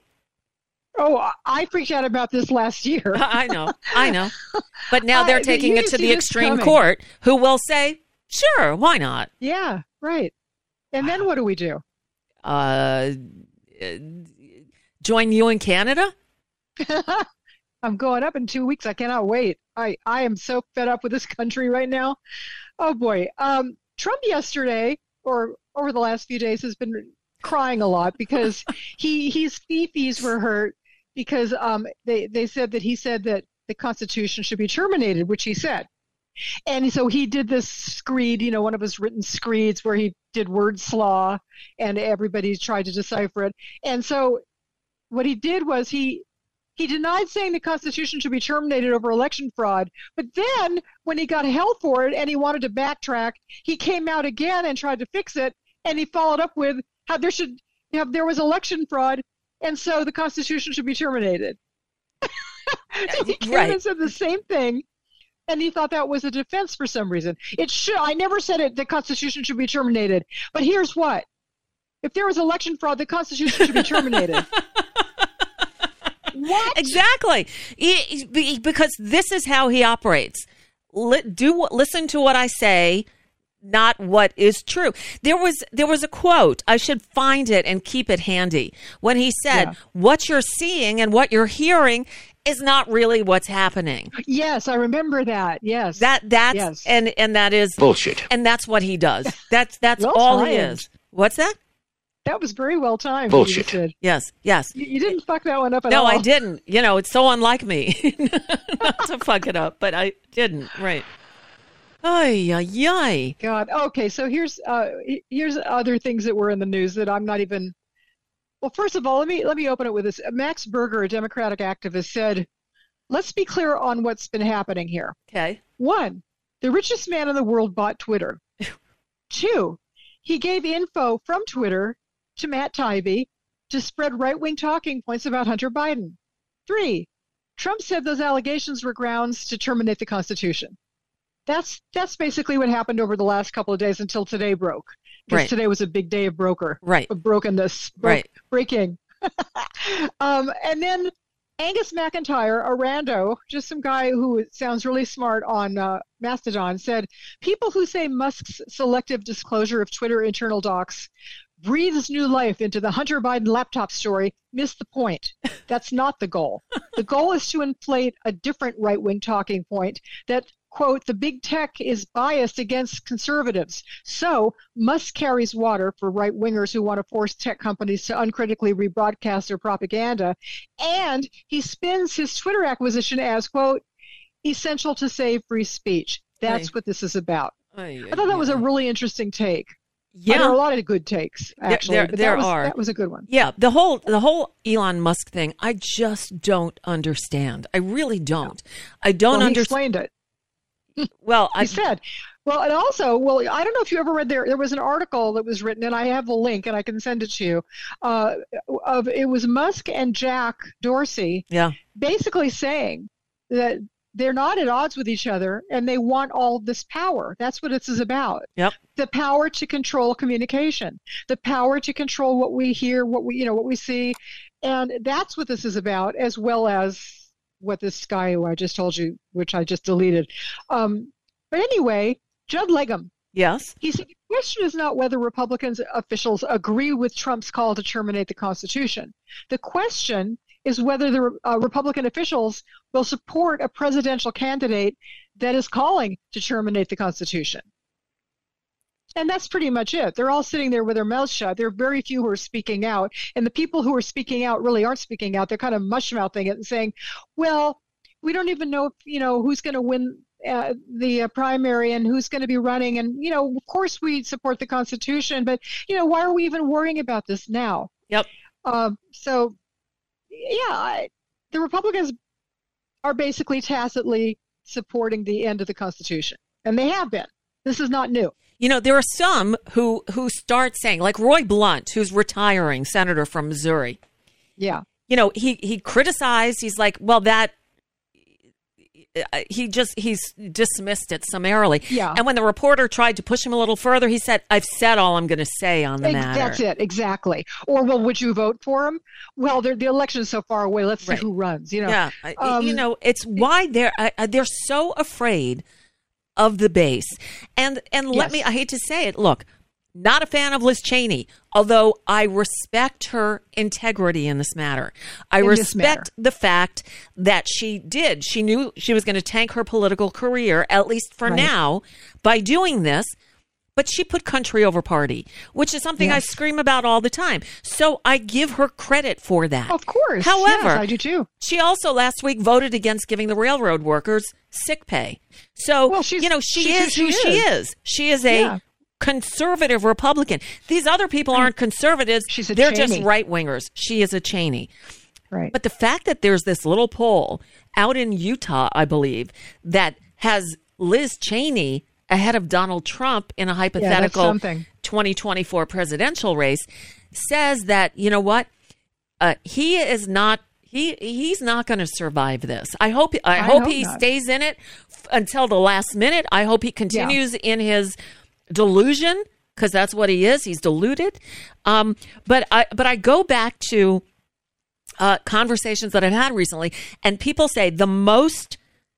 Oh, I freaked out about this last year. I know, I know. But now they're I, taking it to the extreme coming. court, who will say, sure, why not? Yeah, right. And then what do we do? Uh, join you in Canada? I'm going up in two weeks. I cannot wait. I, I am so fed up with this country right now. Oh, boy. Um, Trump yesterday, or over the last few days, has been crying a lot because he his fifis were hurt because um, they, they said that he said that the Constitution should be terminated, which he said. And so he did this screed, you know, one of his written screeds where he did word slaw and everybody tried to decipher it. And so what he did was he he denied saying the Constitution should be terminated over election fraud. But then when he got held for it and he wanted to backtrack, he came out again and tried to fix it. And he followed up with how there should you know, there was election fraud, and so the Constitution should be terminated. He came right. and said the same thing, and he thought that was a defense for some reason. It should. I never said it. The Constitution should be terminated. But here's what: if there was election fraud, the Constitution should be terminated. What? Exactly. He, because this is how he operates. Li- do listen to what I say. not what is true. There was there was a quote. I should find it and keep it handy. When he said, yeah. what you're seeing and what you're hearing is not really what's happening. Yes, I remember that. Yes. That that's yes. and and that is bullshit. And that's what he does. That's that's well all timed. he is. What's that? That was very well timed. Bullshit. Yes, yes. You, you didn't fuck that one up at no, all. No, I didn't. You know, it's so unlike me not to fuck it up, but I didn't. Right. Ay, ay, ay. God. Okay, so here's uh, here's other things that were in the news that I'm not even. Well, first of all, let me let me open it with this. Max Berger, a Democratic activist, said, "Let's be clear on what's been happening here." Okay. One, the richest man in the world bought Twitter. Two, he gave info from Twitter to Matt Taibbi to spread right-wing talking points about Hunter Biden. Three, Trump said those allegations were grounds to terminate the Constitution. That's that's basically what happened over the last couple of days until today broke. Because right. today was a big day of broker, right. of brokenness, bro- right. breaking. um, and then Angus McIntyre, a rando, just some guy who sounds really smart on uh, Mastodon, said, people who say Musk's selective disclosure of Twitter internal docs breathes new life into the Hunter Biden laptop story miss the point. That's not the goal. The goal is to inflate a different right-wing talking point that, quote, the big tech is biased against conservatives. So Musk carries water for right-wingers who want to force tech companies to uncritically rebroadcast their propaganda. And he spins his Twitter acquisition as, quote, essential to save free speech. That's Aye. what this is about. Aye, I thought that aye. was a really interesting take. Yeah, there are a lot of good takes, actually. There, but there that was, are. That was a good one. Yeah, the whole the whole Elon Musk thing, I just don't understand. I really don't. I don't well, he understand. explained it. Well, he I said, well, and also, well, I don't know if you ever read there. There was an article that was written, and I have the link, and I can send it to you. Uh, of it was Musk and Jack Dorsey, yeah, basically saying that they're not at odds with each other, and they want all this power. That's what this is about. Yep. The power to control communication, the power to control what we hear, what we, you know, what we see, and that's what this is about, as well as what this guy who I just told you, which I just deleted. Um, but anyway, Judd Legum. Yes. He said the question is not whether Republicans officials agree with Trump's call to terminate the Constitution. The question is whether the uh, Republican officials will support a presidential candidate that is calling to terminate the Constitution. And that's pretty much it. They're all sitting there with their mouths shut. There are very few who are speaking out. And the people who are speaking out really aren't speaking out. They're kind of mush-mouthing it and saying, well, we don't even know, if, you know, who's going to win uh, the uh, primary and who's going to be running. And, you know, of course we support the Constitution, but, you know, why are we even worrying about this now? Yep. Um, so, yeah, I, the Republicans are basically tacitly supporting the end of the Constitution. And they have been. This is not new. You know, there are some who, who start saying, like Roy Blunt, who's retiring, senator from Missouri. Yeah. You know, he, he criticized, he's like, well, that, he just, he's dismissed it summarily. Yeah. And when the reporter tried to push him a little further, he said, I've said all I'm going to say on the matter. That's it, exactly. Or, well, would you vote for him? Well, the election's so far away. Let's see right. who runs, you know. Yeah. Um, you know, it's why they're, uh, they're so afraid of the base. And and let Yes. me, I hate to say it, look, not a fan of Liz Cheney, although I respect her integrity in this matter. I In this respect matter. the fact that she did. She knew she was going to tank her political career, at least for Right. now, by doing this. But she put country over party, which is something I Yes. scream about all the time. So I give her credit for that. Of course. However, Yes, I do too. she also last week voted against giving the railroad workers sick pay. So, Well, she's- you know, she she's is who who she she is. is. She is a Yeah. conservative Republican. These other people aren't conservatives. She's a They're just Cheney. right wingers. She is a Cheney. Right. But the fact that there's this little poll out in Utah, I believe, that has Liz Cheney ahead of Donald Trump in a hypothetical something. twenty twenty-four presidential race says that, you know what, uh, he is not, he he's not going to survive this. I hope, I, I hope hope he not. stays in it f- until the last minute. I hope he continues in his delusion, because that's what he is. He's deluded. Um, but I, but I go back to uh, conversations that I've had recently, and people say the most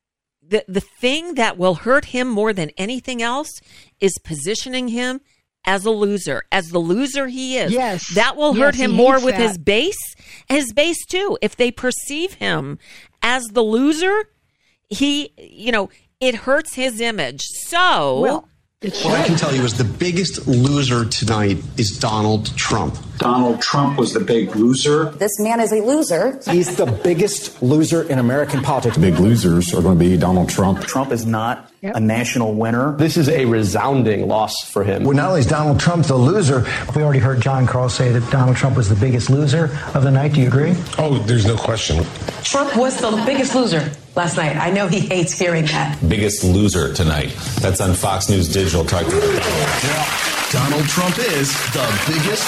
the the thing that will hurt him more than anything else is positioning him as a loser, as the loser he is. Yes. That will Yes, hurt him he more hates with that. his base, his base too. If they perceive him as the loser, he, you know, it hurts his image. So, Well, What I can tell you is the biggest loser tonight is Donald Trump. Donald Trump was the big loser. This man is a loser. He's the biggest loser in American politics. Big losers are going to be Donald Trump. Trump is not a national winner. This is a resounding loss for him. Well, not only is Donald Trump the loser, we already heard John Carl say that Donald Trump was the biggest loser of the night. Do you agree? Oh, there's no question. Trump was the biggest loser last night. I know he hates hearing that. Biggest loser tonight. That's on Fox News Digital. Try to. Yeah. Donald Trump is the biggest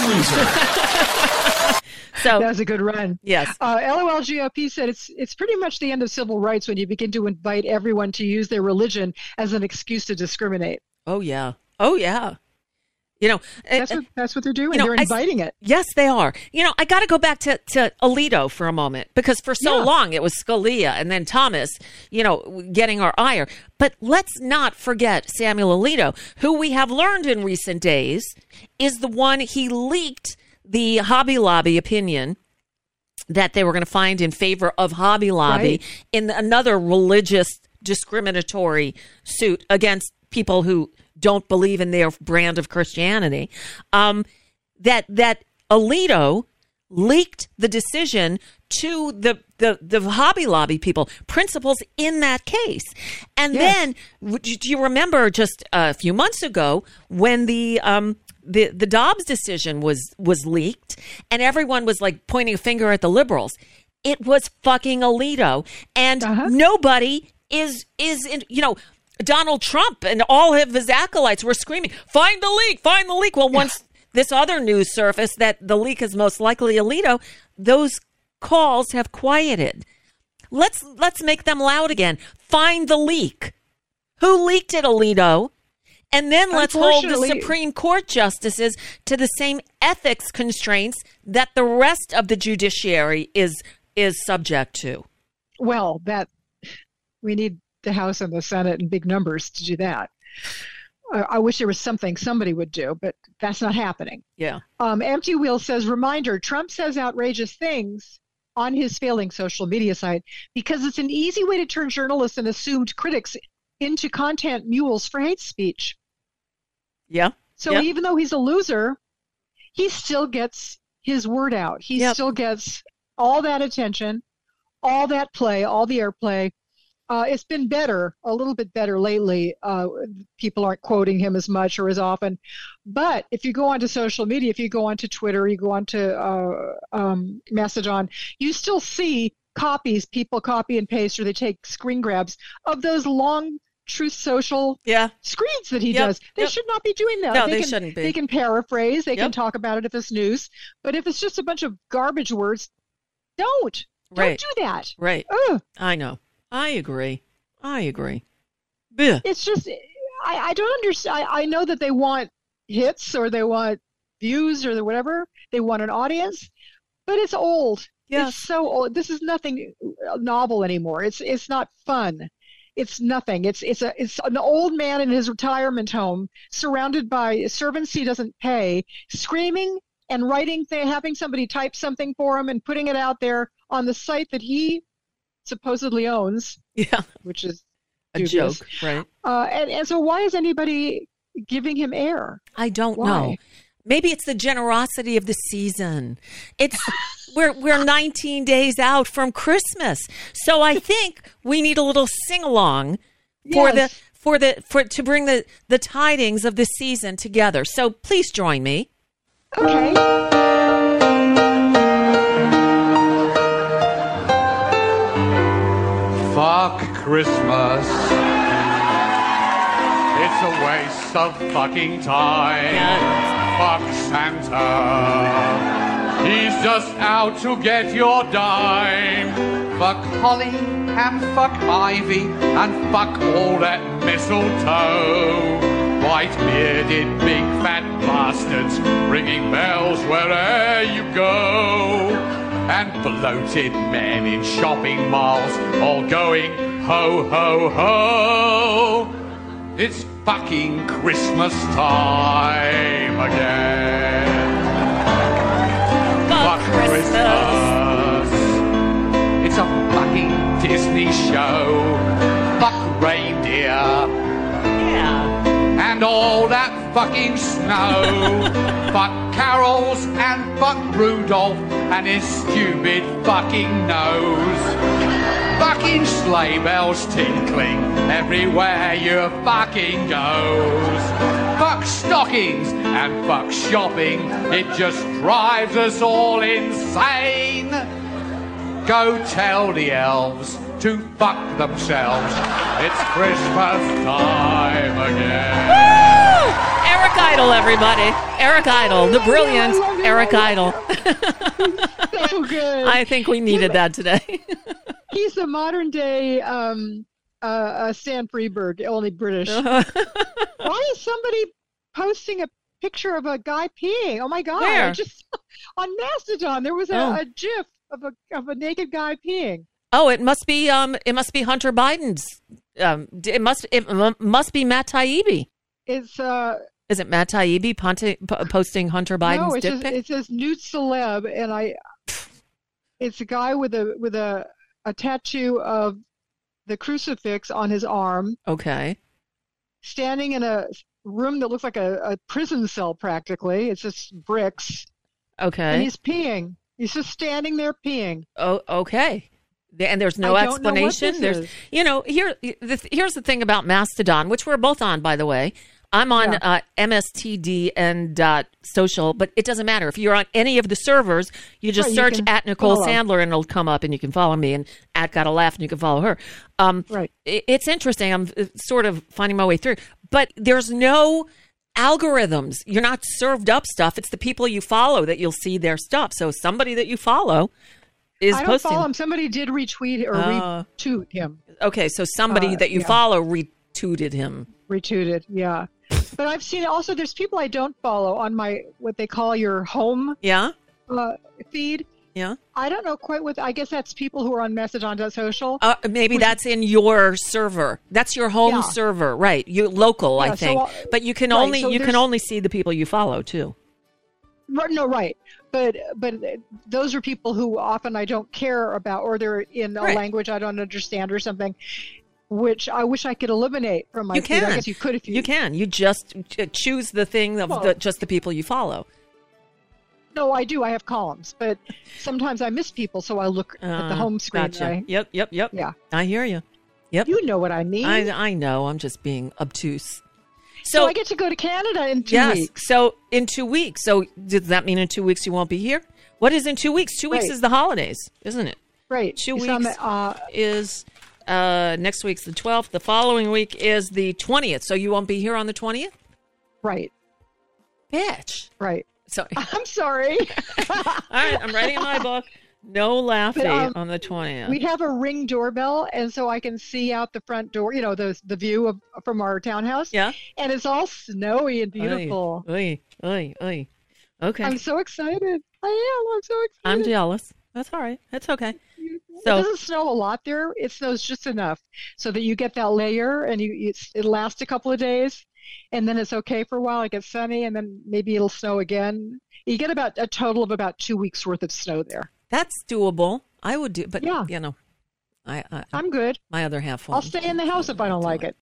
loser. So that was a good run. Yes. Uh, LOL G O P said it's it's pretty much the end of civil rights when you begin to invite everyone to use their religion as an excuse to discriminate. Oh yeah. Oh yeah. You know, that's what that's what they're doing. You know, they're inviting I, it. Yes, they are. You know, I got to go back to, to Alito for a moment because for so Yeah. long it was Scalia and then Thomas, you know, getting our ire. But let's not forget Samuel Alito, who we have learned in recent days is the one he leaked the Hobby Lobby opinion that they were going to find in favor of Hobby Lobby Right. in another religious discriminatory suit against people who don't believe in their brand of Christianity. Um, that that Alito leaked the decision to the, the, the Hobby Lobby people, principals in that case. And Yes. then, w- do you remember just a few months ago when the um, the the Dobbs decision was was leaked and everyone was like pointing a finger at the liberals? It was fucking Alito, and nobody is is in, you know. Donald Trump and all of his acolytes were screaming, "Find the leak! Find the leak!" Well, once this other news surfaced that the leak is most likely Alito, those calls have quieted. Let's let's make them loud again. Find the leak. Who leaked it, Alito? And then let's hold the Unfortunately- Supreme Court justices to the same ethics constraints that the rest of the judiciary is is subject to. Well, that we need the House and the Senate in big numbers to do that. I, I wish there was something somebody would do, but that's not happening. Yeah. Um, Empty Wheel says, reminder, Trump says outrageous things on his failing social media site because it's an easy way to turn journalists and assumed critics into content mules for hate speech. Yeah. So Yep. even though he's a loser, he still gets his word out. He Yep. still gets all that attention, all that play, all the airplay. Uh, it's been better, a little bit better lately. Uh, people aren't quoting him as much or as often. But if you go onto social media, if you go onto Twitter, you go onto uh, um, Mastodon, you still see copies, people copy and paste, or they take screen grabs of those long Truth Social yeah. screens that he Yep. does. They Yep. should not be doing that. No, they can, shouldn't be. They can paraphrase. They can Yep. talk about it if it's news. But if it's just a bunch of garbage words, don't. Right. Don't do that. Right. Ugh. I know. I agree. I agree. Blech. It's just, I, I don't understand. I, I know that they want hits or they want views or whatever. They want an audience, but it's old. Yes. It's so old. This is nothing novel anymore. It's it's not fun. It's nothing. It's it's a it's an old man in his retirement home, surrounded by servants he doesn't pay, screaming and writing, th- having somebody type something for him and putting it out there on the site that he supposedly owns. Yeah, which is a dubious. joke, right? Uh, and and so why is anybody giving him air? I don't Why? know. Maybe it's the generosity of the season. It's we're we're nineteen days out from Christmas, so I think we need a little sing along for Yes. the for the for to bring the the tidings of the season together. So please join me. Okay. Fuck Christmas. It's a waste of fucking time. Fuck Santa. He's just out to get your dime. Fuck holly and fuck ivy and fuck all that mistletoe. White-bearded big fat bastards ringing bells wherever you go. and bloated men in shopping malls all going ho, ho, ho. It's fucking Christmas time again. Fuck Christmas. It's a fucking Disney show. Fuck reindeer. Yeah. And all that fucking snow. Fuck carols and fuck Rudolph and his stupid fucking nose. Fucking sleigh bells tinkling everywhere you fucking goes. Fuck stockings and fuck shopping. It just drives us all insane. Go tell the elves to fuck themselves. It's Christmas time again. Woo! Eric Idle, everybody. Eric Idle, the brilliant Eric Idle. So good. I think we needed that today. He's the modern day um, uh, uh, Stan Freberg, only British. Why is somebody posting a picture of a guy peeing? Oh my God! Where? I just on Mastodon there was a, Oh. a GIF of a of a naked guy peeing. Oh, it must be um, it must be Hunter Biden's. Um, it must it m- must be Matt Taibbi. It's uh Is it Matt Taibbi ponti- po- posting Hunter Biden's no, it dick says, pic? it says nude celeb, and I. It's a guy with a with a a tattoo of the crucifix on his arm, Okay. standing in a room that looks like a, a prison cell practically. It's just bricks. Okay. And he's peeing. He's just standing there peeing. Oh, okay. The- And there's no I don't know what explanation. this There's, is. you know, here. The, here's the thing about Mastodon, which we're both on, by the way. I'm on Yeah. uh, M S T D and uh, social, but it doesn't matter. If you're on any of the servers, you just Right, you search can at Nicole follow. Sandler and it'll come up, and you can follow me. And at Gotta Laugh, and you can follow her. Um, Right. it- It's interesting. I'm uh, sort of finding my way through, but there's no algorithms. You're not served up stuff. It's the people you follow that you'll see their stuff. So somebody that you follow is I don't posting. follow him. Somebody did retweet or Uh, retweet him. Okay, so somebody Uh, that you yeah. follow retweeted him. Retweeted, yeah. But I've seen also there's people I don't follow on my what they call your home Yeah, uh, feed. yeah. I don't know quite what. I guess that's people who are on Mastodon dot social. Uh, maybe that's in your server. That's your home Yeah. server, right? You local, I Yeah, so, think. uh, but you can right, only so you can there's- only see the people you follow too. Right, no, right. But but those are people who often I don't care about, or they're in a Right. language I don't understand or something, which I wish I could eliminate from my You feed. can. I guess you could if you. You can. You just ch- choose the thing of Well- the, just the people you follow. No, I do. I have columns, but sometimes I miss people, so I look at the Uh, home screen. Gotcha. and I- Yep, yep, yep. Yeah. I hear you. Yep. You know what I mean. I I know. I'm just being obtuse. so I get to go to Canada in two yes. weeks. So in two weeks. So does that mean in two weeks you won't be here? What is in two weeks? Two weeks Right. is the holidays, isn't it? Right. Two It's weeks on the, uh, is uh, next week's the twelfth. The following week is the twentieth. So you won't be here on the twentieth? Right. Bitch. Right. Sorry. I'm sorry. All right. I'm writing in my book. No laughing But, um, on the twentieth. We have a Ring doorbell, and so I can see out the front door. You know, the the view of from our townhouse. Yeah. And it's all snowy and beautiful. Oy, oy, oy. Okay. I'm so excited. I am. I'm so excited. I'm jealous. That's all right. That's okay. It So doesn't snow a lot there. It snows just enough so that you get that layer, and you it's, it lasts a couple of days, and then it's okay for a while. It gets sunny, and then maybe it'll snow again. You get about a total of about two weeks worth of snow there. that's doable. I would do, but Yeah. you know, I, I I'm good. my other half. I'll won't. stay in the house if I don't like it.